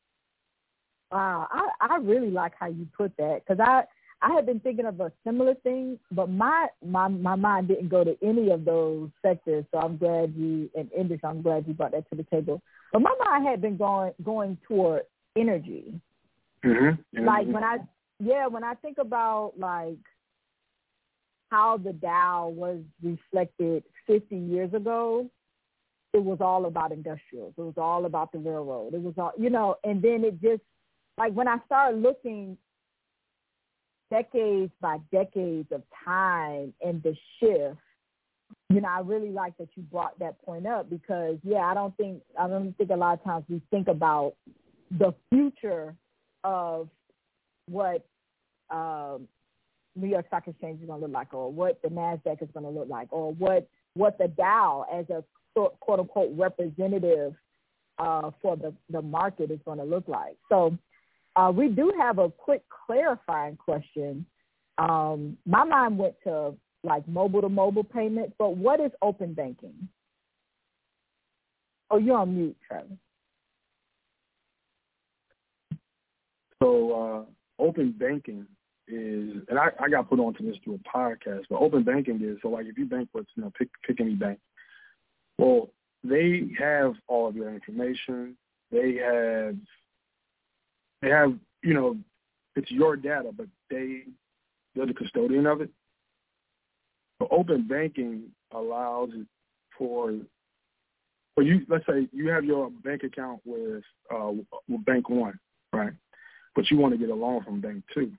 Wow, I, I really like how you put that, because I, I had been thinking of a similar thing, but my, my my mind didn't go to any of those sectors. So I'm glad you, and Indus, I'm glad you brought that to the table. But my mind had been going going toward energy. Mm-hmm. Like when I, yeah, when I think about like how the Dow was reflected fifty years ago, it was all about industrials. It was all about the railroad. It was all, you know, and then it just, like when I started looking decades by decades of time and the shift, you know, I really like that you brought that point up, because, yeah, I don't think, I don't think a lot of times we think about the future of what um, New York Stock Exchange is going to look like, or what the NASDAQ is going to look like, or what, what the Dow as a quote unquote representative uh, for the, the market is going to look like. So, Uh, we do have a quick clarifying question. Um, my mind went to like mobile-to-mobile payments, but what is open banking? Oh, you're on mute, Travis. So uh, open banking is, and I, I got put onto this through a podcast, but open banking is, so like if you bank with, you know, pick, pick any bank, well, they have all of your information. They have They have, you know, it's your data, but they, they're the custodian of it. So open banking allows it for, for you, let's say you have your bank account with, uh, with Bank One, right? But you want to get a loan from Bank Two.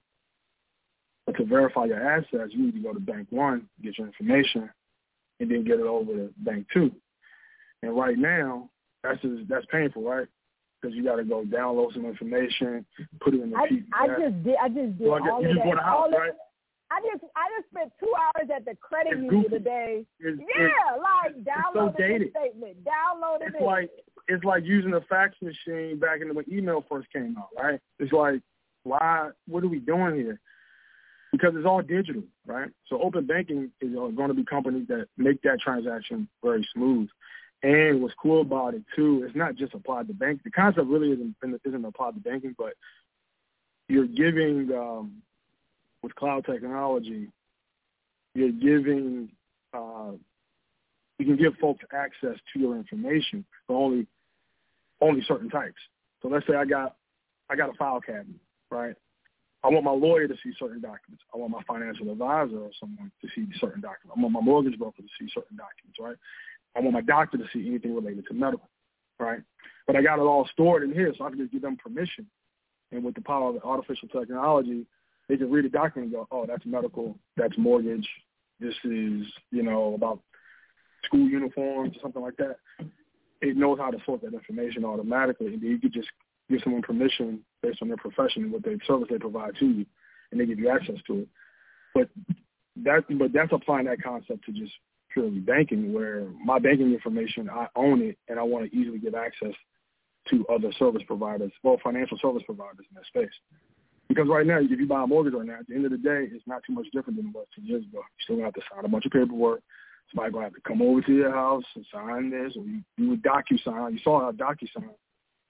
But to verify your assets, you need to go to Bank One, get your information, and then get it over to Bank Two. And right now, that's just, that's painful, right? Because you got to go download some information, put it in the I, P D F. I just did. I just did so I guess all you of just that. bought a house, all right? Of, I just I just spent two hours at the credit It's union goofy. today. It's, yeah, it's, like it's downloading so dated. the statement, downloading it's it. like it's like using a fax machine back in the, when email first came out, right? It's like, why? What are we doing here? Because it's all digital, right? So open banking is going to be companies that make that transaction very smooth. And what's cool about it, too, it's not just applied to banking. The concept really isn't, isn't applied to banking, but you're giving, um, with cloud technology, you're giving, uh, you can give folks access to your information for only only certain types. So let's say I got I got a file cabinet, right? I want my lawyer to see certain documents. I want my financial advisor or someone to see certain documents. I want my mortgage broker to see certain documents, right? I want my doctor to see anything related to medical, right? But I got it all stored in here, so I can just give them permission. And with the power of artificial technology, they can read a document and go, oh, that's medical, that's mortgage, this is, you know, about school uniforms or something like that. It knows how to sort that information automatically, and then you could just give someone permission based on their profession and what they service they provide to you, and they give you access to it. But that, but that's applying that concept to just purely banking, where my banking information, I own it, and I want to easily get access to other service providers, well, financial service providers in that space. Because right now, if you buy a mortgage right now, at the end of the day, it's not too much different than it was two years ago. You still have to sign a bunch of paperwork. Somebody going to have to come over to your house and sign this, or you do a DocuSign. You saw how DocuSign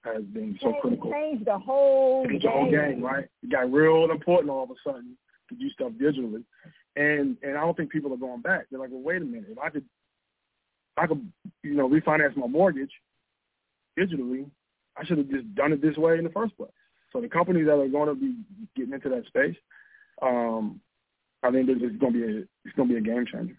has been so critical. Changed the whole Changed game. the whole game, right? It got real important all of a sudden to do stuff digitally. And and I don't think people are going back. They're like, well, wait a minute. If I could, if I could, you know, refinance my mortgage digitally, I should have just done it this way in the first place. So the companies that are going to be getting into that space, um, I think it's going to be a it's going to be a game changer.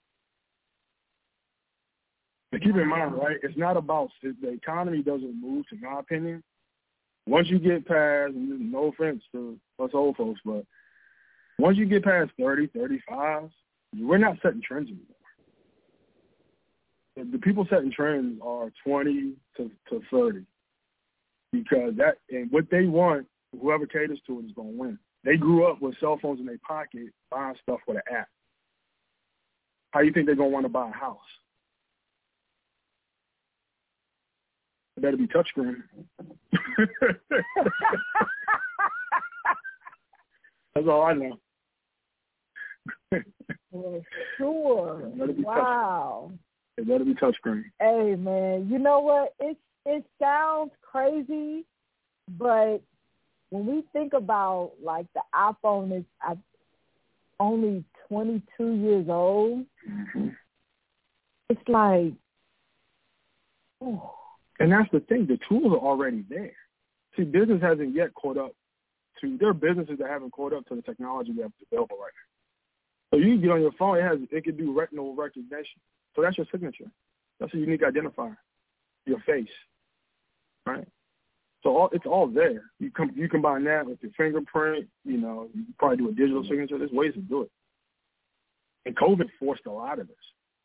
But keep in mind, right? It's not about the economy doesn't move. In my opinion, once you get past, and no offense to us old folks, but once you get past thirty, thirty-five, we're not setting trends anymore. The, the people setting trends are twenty to, to thirty. Because that and what they want, whoever caters to it is going to win. They grew up with cell phones in their pocket, buying stuff with an app. How do you think they're going to want to buy a house? It better be touchscreen. That's all I know. For sure. Wow. It better be touchscreen. Hey, man, you know what? It's It sounds crazy, but when we think about, like, the iPhone is only twenty-two years old, mm-hmm. It's like, oh. And that's the thing. The tools are already there. See, business hasn't yet caught up to, there are businesses that haven't caught up to the technology we have available right now. So you can get on your phone, it has, it can do retinal recognition. So that's your signature. That's a unique identifier, your face. Right, so all, it's all there. You com- you combine that with your fingerprint. You know, you can probably do a digital signature. There's ways to do it. And COVID forced a lot of this.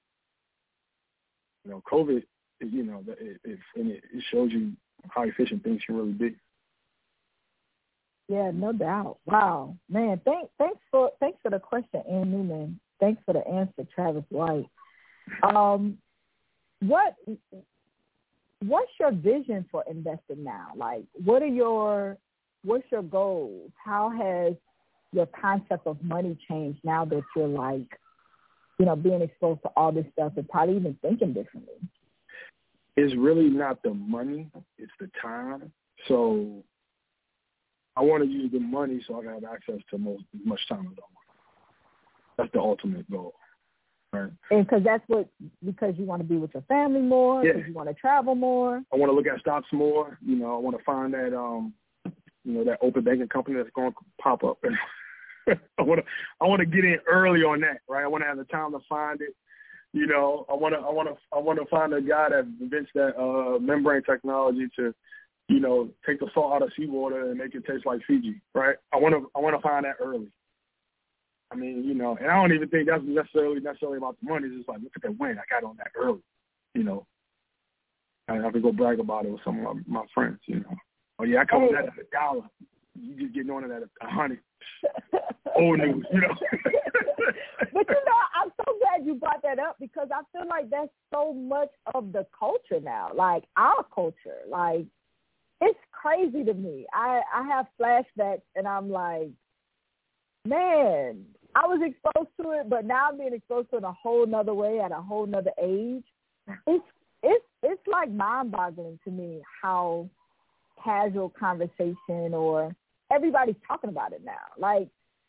You know, COVID, you know, it, it, and it, it shows you how efficient things can really be. Yeah, no doubt. Wow, man. Thanks, thanks for thanks for the question, Ann Newman. Thanks for the answer, Travis White. Um, what? What's your vision for investing now? Like, what are your, what's your goals? How has your concept of money changed now that you're like, you know, being exposed to all this stuff and probably even thinking differently? It's really not the money, it's the time. So I want to use the money so I can have access to most, as much time as I want. That's the ultimate goal. Right. And because that's what, because you want to be with your family more, because yeah. you want to travel more. I want to look at stocks more. You know, I want to find that, um, you know, that open banking company that's going to pop up. And I want to, I want to get in early on that. Right. I want to have the time to find it. You know, I want to, I want to, I want to find a guy that invents that uh, membrane technology to, you know, take the salt out of seawater and make it taste like Fiji. Right. I want to, I want to find that early. I mean, you know, and I don't even think that's necessarily necessarily about the money. It's just like, look at that win. I got on that early, you know. I have to go brag about it with some of my, my friends, you know. Oh, yeah, I covered that at a dollar. You just getting on it at a hundred. Old news, you know. But, you know, I'm so glad you brought that up because I feel like that's so much of the culture now, like our culture. Like, it's crazy to me. I, I have flashbacks, and I'm like, man, I was exposed to it, but now I'm being exposed to it in a whole nother way at a whole nother age. It's it's it's like mind-boggling to me how casual conversation or everybody's talking about it now. Like,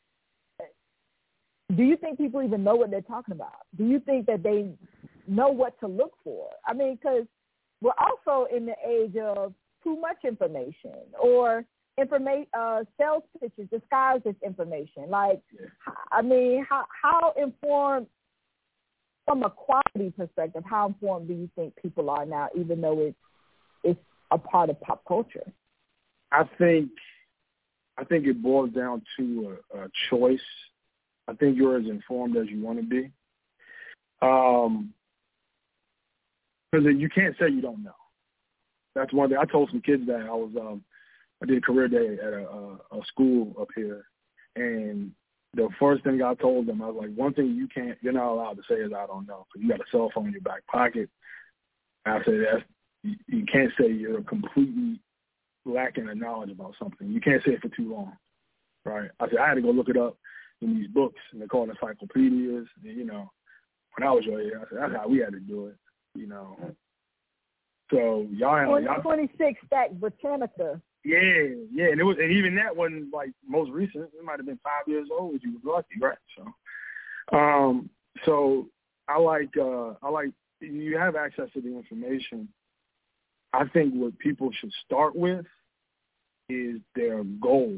do you think people even know what they're talking about? Do you think that they know what to look for? I mean, because we're also in the age of too much information or information, uh, sales pitches disguised as information. Like, I mean, how how informed, from a quality perspective, how informed do you think people are now, even though it's it's a part of pop culture? I think I think it boils down to a, a choice. I think you're as informed as you want to be. Um, because you can't say you don't know. That's one thing. I told some kids that I was um, I did a career day at a, a, a school up here, and the first thing I told them, I was like, one thing you can't, you're not allowed to say is I don't know, because you got a cell phone in your back pocket. I said that's you, you can't say you're completely lacking in knowledge about something. You can't say it for too long, right? I said I had to go look it up in these books, and they're called encyclopedias. And, you know, when I was your age, I said that's how we had to do it, you know. So y'all, y'all twenty-six stack Britannica. Yeah, yeah, and it was, and even that wasn't like most recent. It might have been five years old if you was lucky, right? So, um, so I like, uh, I like you have access to the information. I think what people should start with is their goal,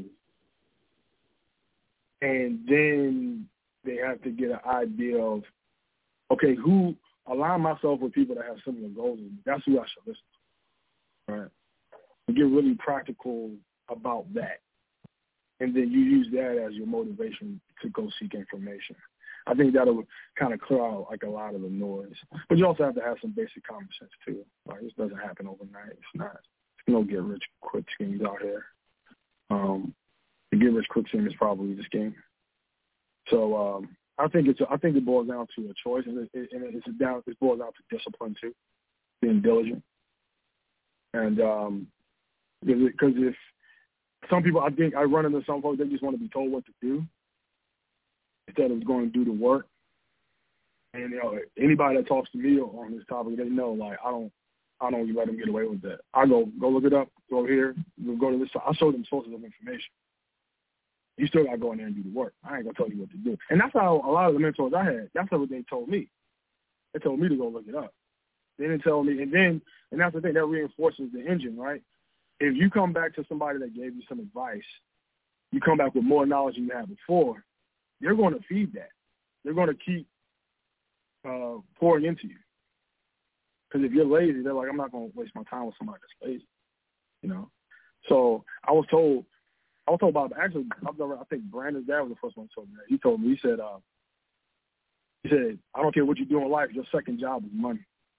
and then they have to get an idea of, okay, who align myself with people that have similar goals. That's who I should listen to, right? And get really practical about that. And then you use that as your motivation to go seek information. I think that'll kind of clear out like a lot of the noise. But you also have to have some basic common sense too. Like this doesn't happen overnight. It's not. There's no get rich quick schemes out here. Um, the get rich quick scheme is probably the scheme. So um, I think it's. A, I think it boils down to a choice, and it, it, and it's down. It boils down to discipline too, being diligent, and. Um, Because if some people, I think I run into some folks, they just want to be told what to do instead of going to do the work. And you know, anybody that talks to me on this topic, they know like I don't, I don't let them get away with that. I go, go look it up, go here, go to this. I show them sources of information. You still got to go in there and do the work. I ain't gonna tell you what to do. And that's how a lot of the mentors I had. That's what they told me. They told me to go look it up. They didn't tell me, and then, and that's the thing that reinforces the engine, right? If you come back to somebody that gave you some advice, you come back with more knowledge than you had before, they're going to feed that. They're going to keep uh, pouring into you. Because if you're lazy, they're like, I'm not going to waste my time with somebody that's lazy, you know. So I was told, I was told about, actually, I've never, I think Brandon's dad was the first one who told me that. He told me, he said, uh, he said, I don't care what you do in life, your second job is money.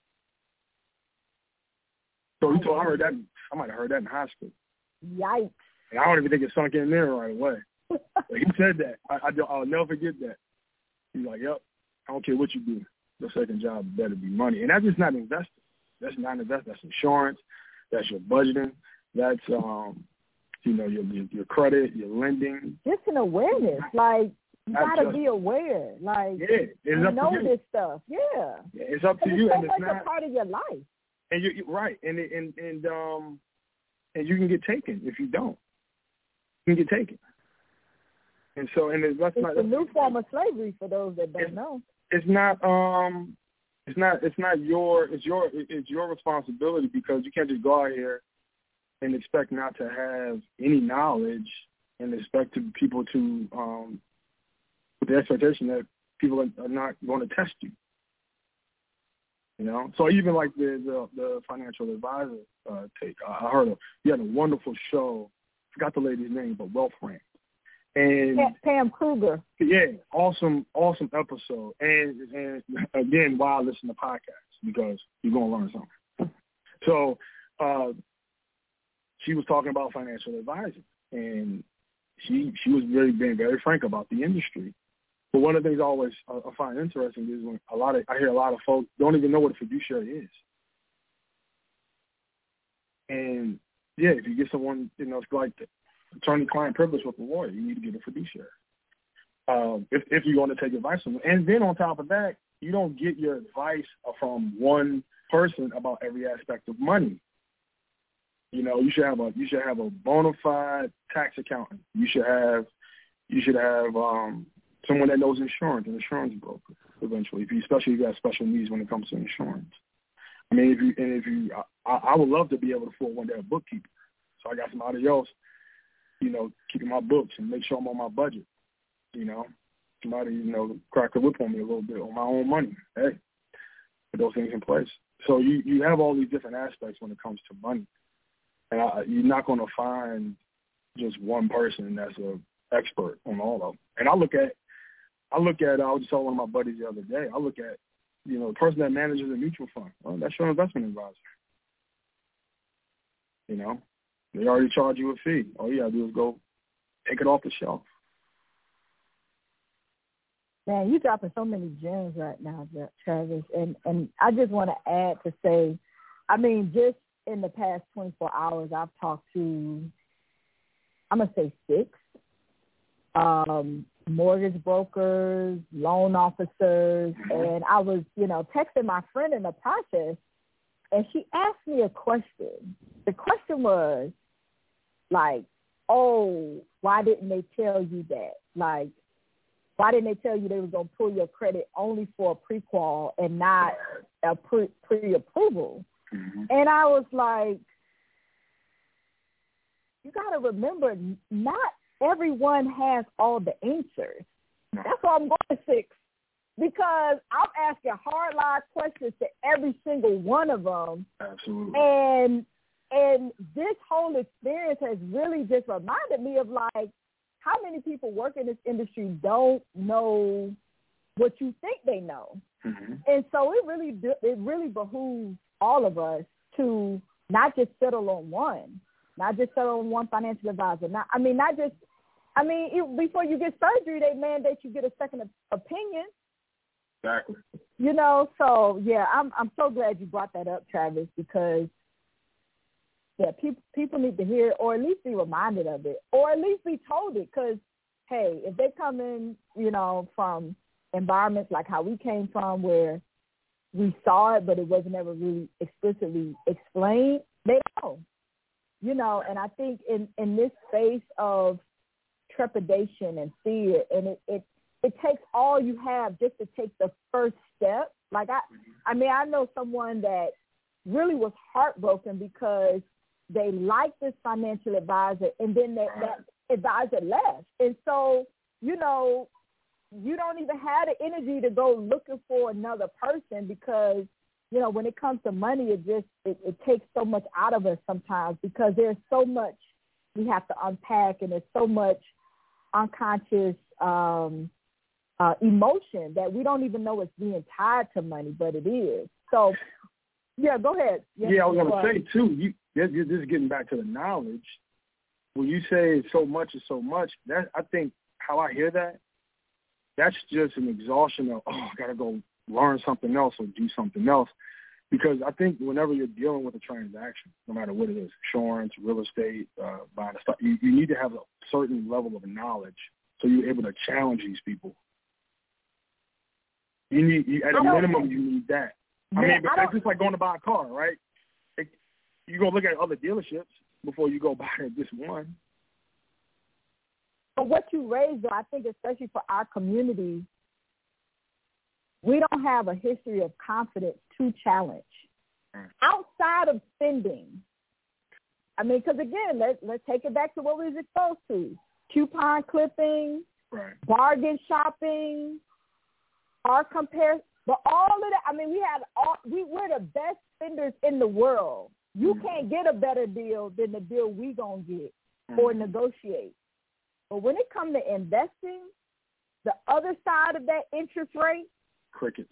So he told, I heard that, I might have heard that in high school. Yikes. And I don't even think it sunk in there right away. But he said that. I, I, I'll never forget that. He's like, yep, I don't care what you do. Your second job better be money. And that's just not investing. That's not investing. That's insurance. That's your budgeting. That's, um, you know, your, your your credit, your lending. Just an awareness. Like, you got to be aware. Like, yeah, it's you up know to you. this stuff. Yeah. yeah it's up to it's you. So and it's much not a part of your life. And you're, you're right, and and and um, and you can get taken if you don't. You can get taken, and so and it's, that's it's not a new form of slavery for those that don't it's, know. It's not um, it's not it's not your it's your it's your responsibility because you can't just go out here and expect not to have any knowledge and expect to, people to um, with the expectation that people are, are not going to test you. You know, so even like the the, the financial advisor uh, take, I heard of, you had a wonderful show. I forgot the lady's name, but Wealth Ramp. And Pam, Pam Kruger. Yeah, awesome, awesome episode. And and again, why I listen to podcasts because you're gonna learn something. So uh, she was talking about financial advising, and she she was very being very frank about the industry. But one of the things I always uh, I find interesting is when a lot of I hear a lot of folks don't even know what a fiduciary is. And yeah, if you get someone, you know, it's like attorney-client privilege with a lawyer, you need to get a fiduciary. Um, if if you're going to take advice from them, and then on top of that, you don't get your advice from one person about every aspect of money. You know, you should have a you should have a bona fide tax accountant. You should have you should have um, someone that knows insurance, an insurance broker, eventually, if you, especially if you have special needs when it comes to insurance. I mean, if you, and if you, I, I would love to be able to afford one day a bookkeeper. So I got somebody else, you know, keeping my books and make sure I'm on my budget, you know. Somebody, you know, crack the whip on me a little bit on my own money. Hey, put those things in place. So you, you have all these different aspects when it comes to money. And I, you're not going to find just one person that's an expert on all of them. And I look at, I look at, I was just telling one of my buddies the other day, I look at, you know, the person that manages a mutual fund. Well, that's your investment advisor. You know, they already charge you a fee. All you got to do is go take it off the shelf. Man, you're dropping so many gems right now, Travis. And, and I just want to add to say, I mean, just in the past twenty-four hours, I've talked to, I'm going to say six, um, mortgage brokers, loan officers, and I was, you know, texting my friend in the process and she asked me a question. The question was, like, oh, why didn't they tell you that? Like, why didn't they tell you they were going to pull your credit only for a pre-qual and not a pre- pre-approval? Mm-hmm. And I was like, you got to remember, not everyone has all the answers. That's why I'm going to six, because I'm asking hard-line questions to every single one of them. Absolutely. And and this whole experience has really just reminded me of, like, how many people work in this industry don't know what you think they know. Mm-hmm. And so it really do, it really behooves all of us to not just settle on one, not just settle on one financial advisor. Not, I mean, not just, I mean, it, before you get surgery, they mandate you get a second opinion. Exactly. You know, so, yeah, I'm I'm so glad you brought that up, Travis, because, yeah, people people need to hear it, or at least be reminded of it, or at least be told it. Because, hey, if they come in, you know, from environments like how we came from, where we saw it, but it wasn't ever really explicitly explained, they know. You know, and I think in, in this space of trepidation and fear, and it, it it takes all you have just to take the first step. Like, I, I mean, I know someone that really was heartbroken because they liked this financial advisor, and then that, that advisor left. And so, you know, you don't even have the energy to go looking for another person because, you know, when it comes to money, it just, it, it takes so much out of us sometimes because there's so much we have to unpack, and there's so much unconscious um, uh, emotion that we don't even know it's being tied to money, but it is. So, yeah, go ahead. Yes, yeah, I was going to say, too, you, this is getting back to the knowledge. When you say so much is so much, that I think how I hear that, that's just an exhaustion of, oh, I got to go learn something else or do something else. Because I think whenever you're dealing with a transaction, no matter what it is, insurance, real estate, uh, buying a stock, you, you need to have a certain level of knowledge so you're able to challenge these people. You need, you, at a minimum, you need that. I mean, but it's just like going to buy a car, right? It, you go look at other dealerships before you go buy this one. But what you raised, though, I think especially for our community, we don't have a history of confidence to challenge. Mm. Outside of spending, I mean, because, again, let's, let's take it back to what we was exposed to. Coupon clipping, right. Bargain shopping, our compare, but all of that, I mean, we have all, we, we're the best spenders in the world. You mm. can't get a better deal than the deal we going to get mm. or negotiate. But when it comes to investing, the other side of that interest rate, crickets.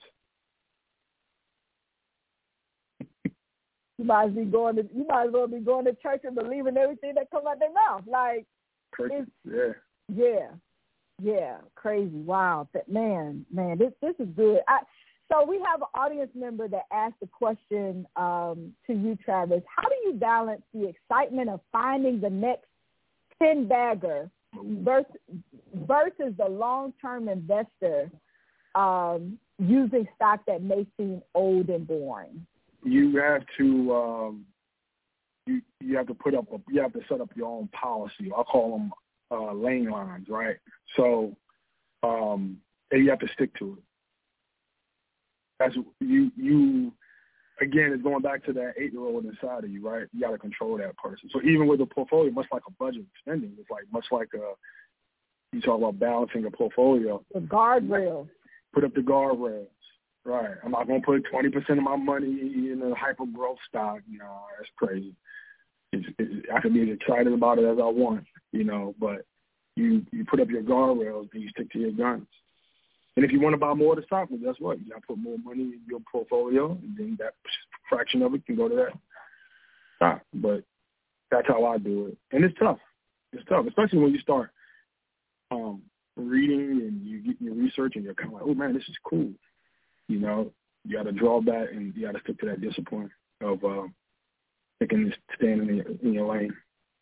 You might be going to you might as well be going to church and believing everything that comes out their mouth. Like crickets, yeah. Yeah. Yeah. Crazy. Wow. But man, man, this this is good. I so we have an audience member that asked a question um, to you, Travis. How do you balance the excitement of finding the next ten bagger versus versus the long term investor um, using stock that may seem old and boring? You have to um, you you have to put up a, you have to set up your own policy. I call them uh, lane lines, right? So um, and you have to stick to it. That's you you again. It's going back to that eight year old inside of you, right? You got to control that person. So even with a portfolio, much like a budget of spending, it's like much like a you talk about balancing a portfolio. The guardrails. Put up the guardrails. Right. I'm not going to put twenty percent of my money in a hyper growth stock. No, that's crazy. It's, it's, I can be as excited about it as I want, you know, but you, you put up your guardrails and you stick to your guns. And if you want to buy more of the stock, well, guess what? You got to put more money in your portfolio, and then that fraction of it can go to that stock. But that's how I do it. And it's tough. It's tough, especially when you start um, reading and you get your research and you're kind of like, oh, man, this is cool. You know, you got to draw back and you got to stick to that discipline of uh, sticking, staying in your, in your lane.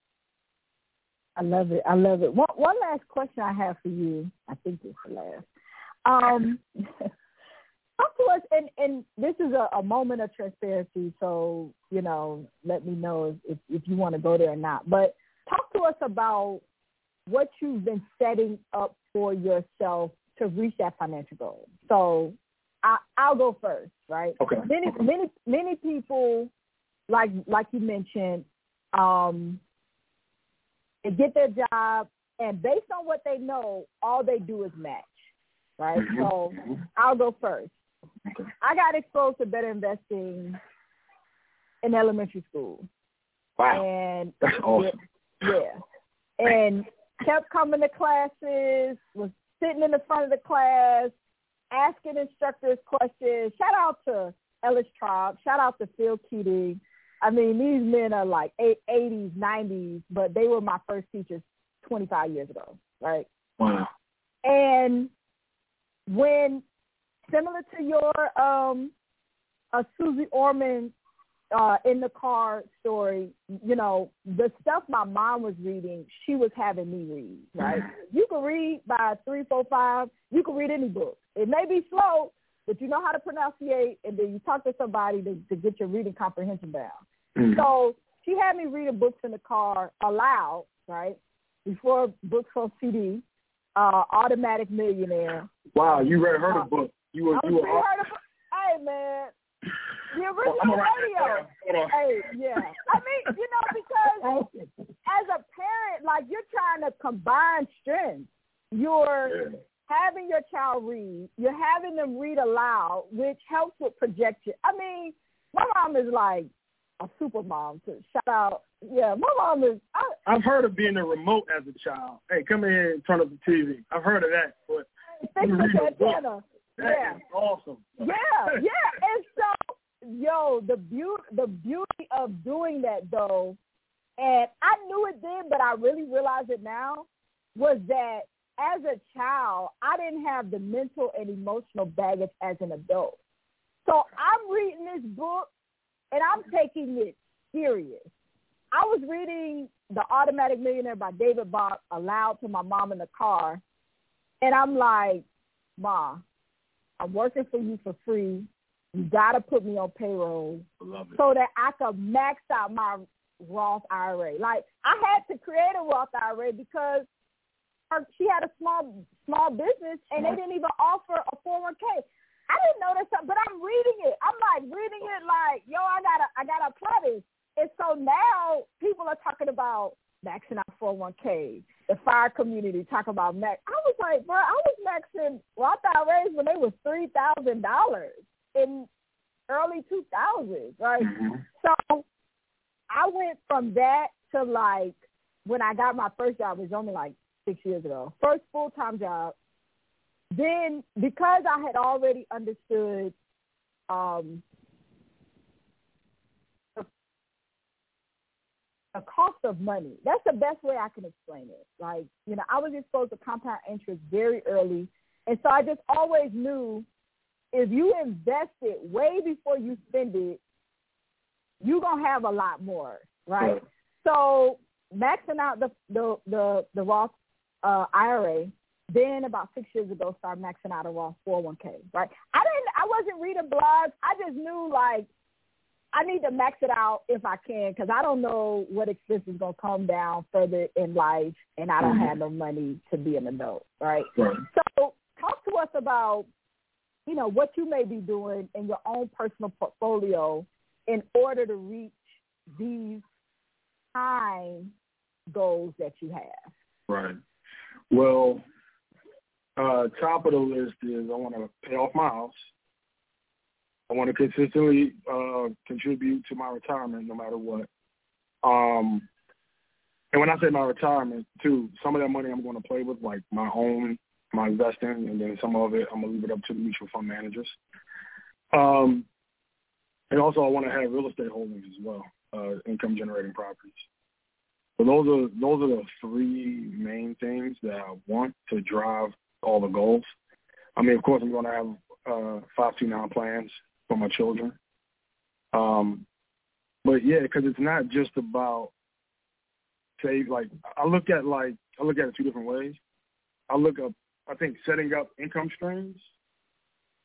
I love it. I love it. One, one last question I have for you. I think this is the last. Um, talk to us, and, and this is a, a moment of transparency, so, you know, let me know if, if you want to go there or not. But talk to us about what you've been setting up for yourself to reach that financial goal. So I, I'll go first, right? Okay. Many, okay. many, many people, like like you mentioned, um, they get their job, and based on what they know, all they do is match, right? Mm-hmm. So mm-hmm. I'll go first. Okay. I got exposed to better investing in elementary school. Wow. And that's awesome. Yeah. And kept coming to classes, was sitting in the front of the class, asking instructors questions. Shout out to Ellis Traub. Shout out to Phil Keating. I mean, these men are like eighties, nineties, but they were my first teachers twenty-five years ago, right? Wow. And when, similar to your um, uh, Susie Orman uh, in the car story, you know, the stuff my mom was reading, she was having me read, right? You can read by three, four, five. You can read any book. It may be slow, but you know how to pronunciate, and then you talk to somebody to, to get your reading comprehension down. Mm-hmm. So she had me reading books in the car aloud, right, before books on C D, uh, Automatic Millionaire. Wow, you read her the book. You were, I you were read her the book. Hey, man. The original radio. Hey, yeah. I mean, you know, because as a parent, like, you're trying to combine strengths. You're yeah. having your child read. You're having them read aloud, which helps with projection. I mean, my mom is like a super mom. To shout out. Yeah, my mom is. I, I've heard of being a remote as a child. Hey, come in here and turn up the T V. I've heard of that. But fix the antenna. Yeah. Awesome. Yeah, yeah. And so, yo, the beauty, the beauty of doing that, though, and I knew it then, but I really realize it now, was that as a child, I didn't have the mental and emotional baggage as an adult. So I'm reading this book, and I'm taking it serious. I was reading The Automatic Millionaire by David Bach aloud to my mom in the car, and I'm like, Ma, I'm working for you for free. You got to put me on payroll so that I could max out my Roth I R A. Like, I had to create a Roth I R A because her, she had a small small business, and they didn't even offer a four oh one k. I didn't know that, but I'm reading it. I'm like reading it like, yo, I gotta I gotta apply this. And so now people are talking about maxing out four oh one k. The fire community talk about max. I was like, bro, I was maxing Roth I R As when they was three thousand dollars in early two thousands, right? Mm-hmm. So I went from that to, like, when I got my first job, it was only like six years ago, first full-time job. Then because I had already understood um, the, the cost of money, that's the best way I can explain it. Like, you know, I was exposed to compound interest very early, and so I just always knew if you invest it way before you spend it, you're going to have a lot more, right? right. So maxing out the the the, the Roth uh, I R A, then about six years ago, started maxing out a Roth four oh one k, right? I didn't, I wasn't reading blogs. I just knew, like, I need to max it out if I can, because I don't know what expense is going to come down further in life, and I don't mm-hmm. have no money to be an adult, right? right? So talk to us about, you know, what you may be doing in your own personal portfolio in order to reach these time goals that you have. Right. Well, uh, top of the list is I want to pay off my house. I want to consistently uh, contribute to my retirement no matter what. Um, and when I say my retirement, too, some of that money I'm going to play with, like my own, my investing, and then some of it I'm going to leave it up to the mutual fund managers. Um, and also I want to have real estate holdings as well, uh, income-generating properties. So those are those are the three main things that I want to drive all the goals. I mean, of course, I'm going to have uh, five two nine plans for my children. Um, but yeah, because it's not just about save. Like I look at like I look at it two different ways. I look up. I think setting up income streams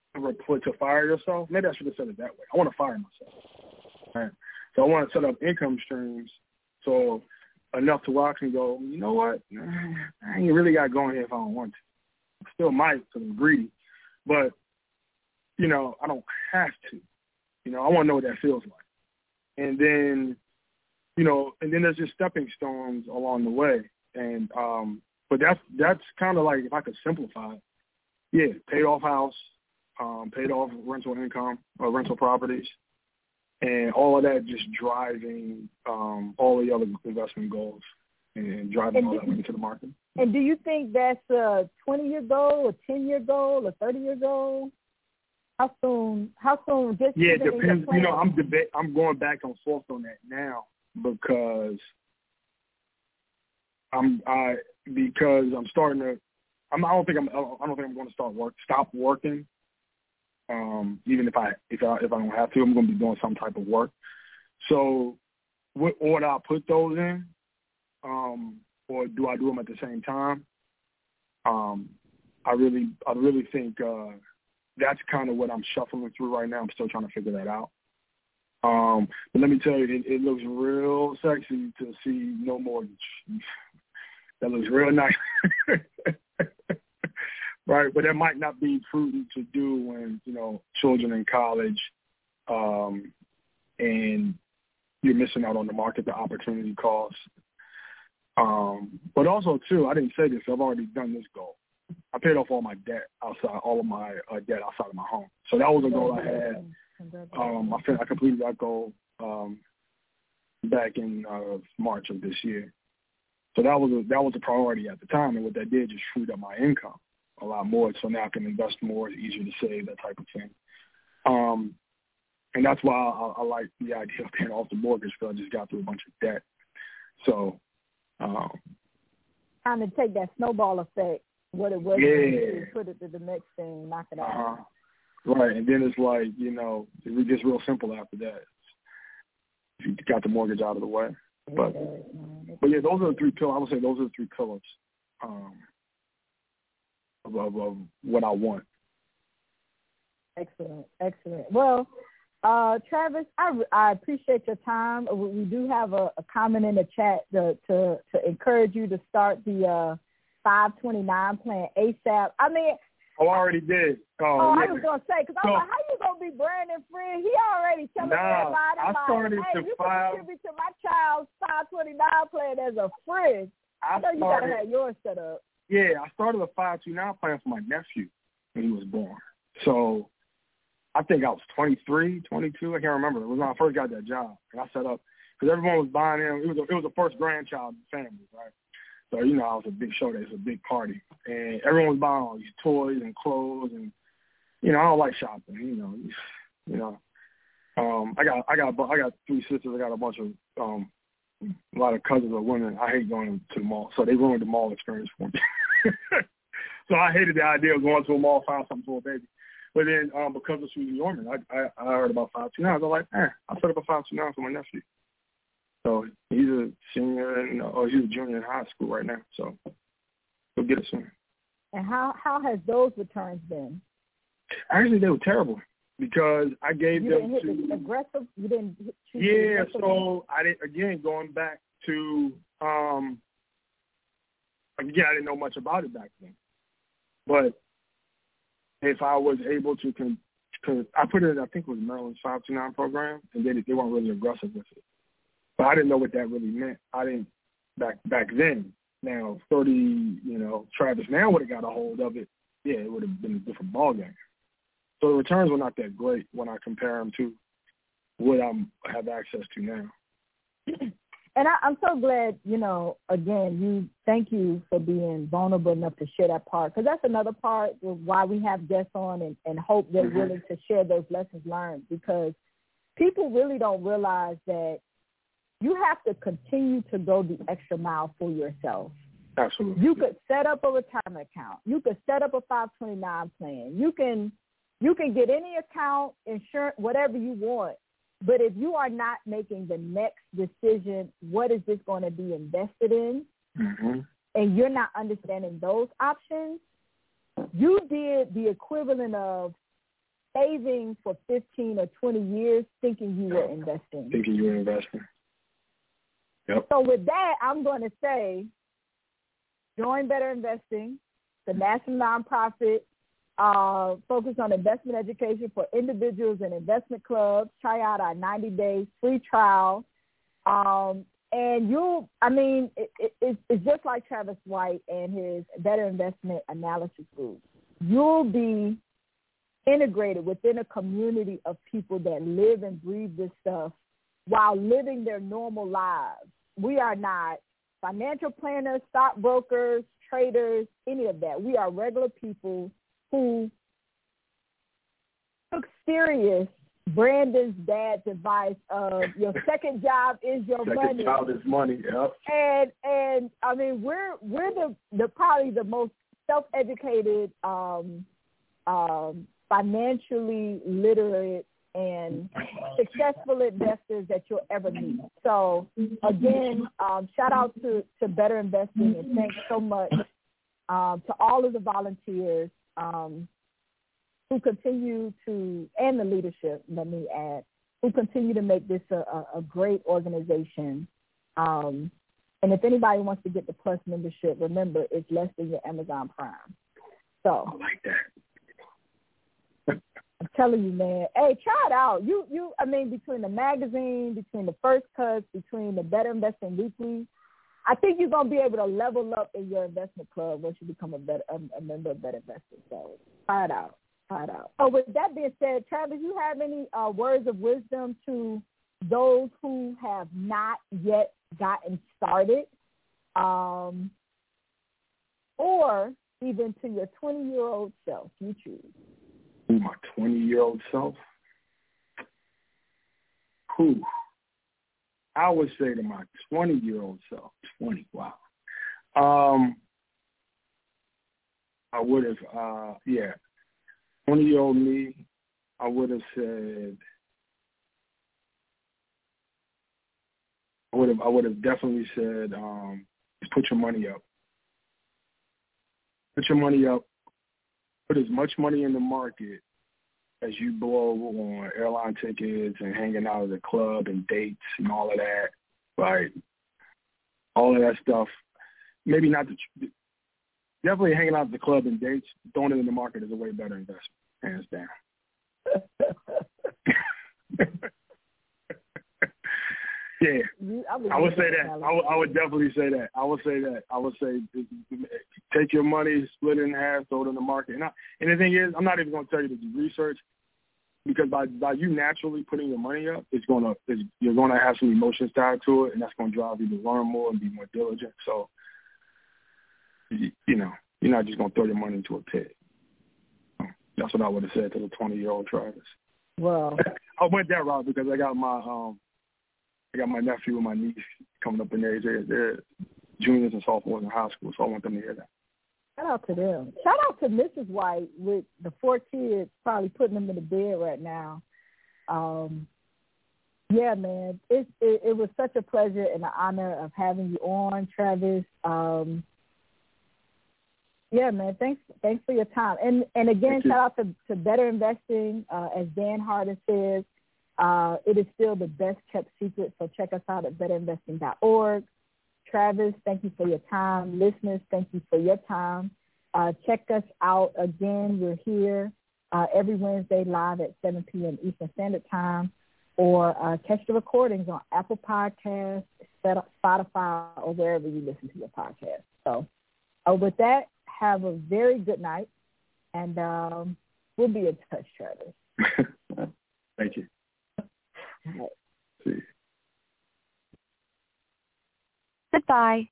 ever put to fire yourself. Maybe I should have said it that way. I want to fire myself. Right? So I want to set up income streams so enough to where I can go, you know what? I ain't really got going here if I don't want to. I still might because I'm greedy. But, you know, I don't have to. You know, I want to know what that feels like. And then, you know, and then there's just stepping stones along the way. And, um, but that's, that's kind of like, if I could simplify it, yeah, paid off house, um, paid off rental income or rental properties, and all of that just driving um, all the other investment goals and driving and all that into the market. And do you think that's a twenty-year goal, a ten-year goal, a thirty-year goal? How soon? How soon? Just yeah, it depends. You know, I'm deba- I'm going back and forth on that now because I'm I because I'm starting to. I'm, I don't think I'm. I don't think I'm going to start work. Stop working. Um, even if I if I if I don't have to, I'm going to be doing some type of work. So, what order I put those in, um, or do I do them at the same time? Um, I really I really think uh, that's kind of what I'm shuffling through right now. I'm still trying to figure that out. Um, but let me tell you, it, it looks real sexy to see no mortgage. That looks real nice. Right, but that might not be prudent to do when, you know, children in college um, and you're missing out on the market, the opportunity cost. Um, but also, too, I didn't say this. I've already done this goal. I paid off all my debt outside, all of my uh, debt outside of my home. So that was a goal I had. Um, I, I completed that goal um, back in uh, March of this year. So that was a, that was a priority at the time, and what that did just freed up my income a lot more, so now I can invest more. It's easier to save, that type of thing. Um, and that's why I, I like the idea of paying off the mortgage, because I just got through a bunch of debt. So um, kind of take that snowball effect, what it was, yeah. put it to the next thing, knock it out. Uh-huh. Right, and then it's like, you know, it gets real simple after that. You got the mortgage out of the way. But, but yeah, those are the three pillars. I would say those are the three pillars. Um, Of, of, of what I want. Excellent, excellent. Well, uh, Travis, I, I appreciate your time. We do have a, a comment in the chat to, to, to encourage you to start the uh, five twenty-nine plan ASAP. I mean, oh, I already did. Oh, oh yeah. I was gonna say, because I was so, like, how you gonna be Brandon friend? He already telling nah, everybody, I started like, hey, to you five, can contribute to my child's five twenty-nine plan as a friend. I, I know you started, gotta have yours set up. Yeah, I started a five two nine plan for my nephew when he was born. So I think I was twenty-three, twenty-two. I can't remember. It was when I first got that job. And I set up, because everyone was buying him. It was, a, it was the first grandchild in the family, right? So, you know, I was a big show day. It was a big party. And everyone was buying all these toys and clothes. And, you know, I don't like shopping, you know. You know, um, I got I got, I got three sisters. I got a bunch of um, a lot of cousins of women. I hate going to the mall. So they ruined the mall experience for me. So I hated the idea of going to a mall, find something for a baby. But then um, because of Susie Norman, I, I, I heard about five two nine. I was like, eh, I'll set up a five two nine for my nephew. So he's a senior, in, or he's a junior in high school right now. So we'll get it soon. And how, how has those returns been? Actually, they were terrible because I gave you them didn't to hit the aggressive. You didn't. Hit yeah. So I did again going back to um, again I didn't know much about it back then, but if I was able to, because I put it in, I think it was Maryland's five two nine program, and they they weren't really aggressive with it. But I didn't know what that really meant. I didn't back back then. Now thirty, you know, Travis now would have got a hold of it. Yeah, it would have been a different ballgame. So the returns were not that great when I compare them to what I have access to now. And I, I'm so glad, you know, again, you thank you for being vulnerable enough to share that part, because that's another part of why we have guests on and, and hope they're mm-hmm. willing to share those lessons learned, because people really don't realize that you have to continue to go the extra mile for yourself. Absolutely. You could set up a retirement account. You could set up a five twenty-nine plan. You can you can get any account, insurance, whatever you want. But if you are not making the next decision, what is this going to be invested in, mm-hmm. and you're not understanding those options, you did the equivalent of saving for fifteen or twenty years thinking you were investing. Thinking you were investing. Yep. So with that, I'm going to say, join Better Investing, the national nonprofit uh, focused on investment education for individuals and investment clubs. Try out our ninety-day free trial. Um, and you'll, I mean, it, it, it's just like Travis White and his Better Investment Analysis Group. You'll be integrated within a community of people that live and breathe this stuff while living their normal lives. We are not financial planners, stockbrokers, traders, any of that. We are regular people who took serious Brandon's dad's advice of your second job is your second money. Second job is money, yep. And and I mean we're we're the, the probably the most self-educated, um, um, financially literate and successful investors that you'll ever meet. So again, um, shout out to, to Better Investing, and thanks so much um, to all of the volunteers um, who continue to, and the leadership, let me add, who continue to make this a, a, a great organization. Um, and if anybody wants to get the Plus membership, remember, it's less than your Amazon Prime. So I like that. I'm telling you, man. Hey, try it out. You, you. I mean, between the magazine, between the First Cuts, between the Better Investing Weekly, I think you're gonna be able to level up in your investment club once you become a better a, a member of Better Investing. So try it out. Try it out. Oh, with that being said, Travis, you have any uh, words of wisdom to those who have not yet gotten started, um, or even to your twenty-year-old self? You choose. My twenty-year-old self? Whew. I would say to my twenty-year-old self, twenty, wow. Um, I would have, uh, yeah, twenty-year-old me, I would have said, I would have, I would have definitely said, um, just put your money up. Put your money up. Put as much money in the market as you blow on airline tickets and hanging out at the club and dates and all of that, right? All of that stuff. Maybe not the, definitely hanging out at the club and dates, throwing it in the market is a way better investment, hands down. Yeah, I would say that. I would, I would definitely say that. I would say that. I would say take your money, split it in half, throw it in the market. And, I, and the thing is, I'm not even going to tell you to do research, because by by you naturally putting your money up, it's gonna it's, you're going to have some emotions tied to it, and that's going to drive you to learn more and be more diligent. So, you, you know, you're not just going to throw your money into a pit. That's what I would have said to the twenty-year-old Travis. Well, I went that route because I got my um. I got my nephew and my niece coming up in there. They're, they're juniors and sophomores in high school, so I want them to hear that. Shout out to them. Shout out to Missus White with the four kids, probably putting them in the bed right now. Um, yeah, man, it, it, it was such a pleasure and an honor of having you on, Travis. Um, yeah, man, thanks thanks for your time. And and again, shout out to, to Better Investing, uh, as Dan Harden says. Uh, it is still the best-kept secret, so check us out at better investing dot org. Travis, thank you for your time. Listeners, thank you for your time. Uh, check us out again. We're here uh, every Wednesday live at seven p.m. Eastern Standard Time, or uh, catch the recordings on Apple Podcasts, Spotify, or wherever you listen to your podcast. So uh, with that, have a very good night, and um, we'll be in touch, Travis. Thank you. All right. See you. Goodbye.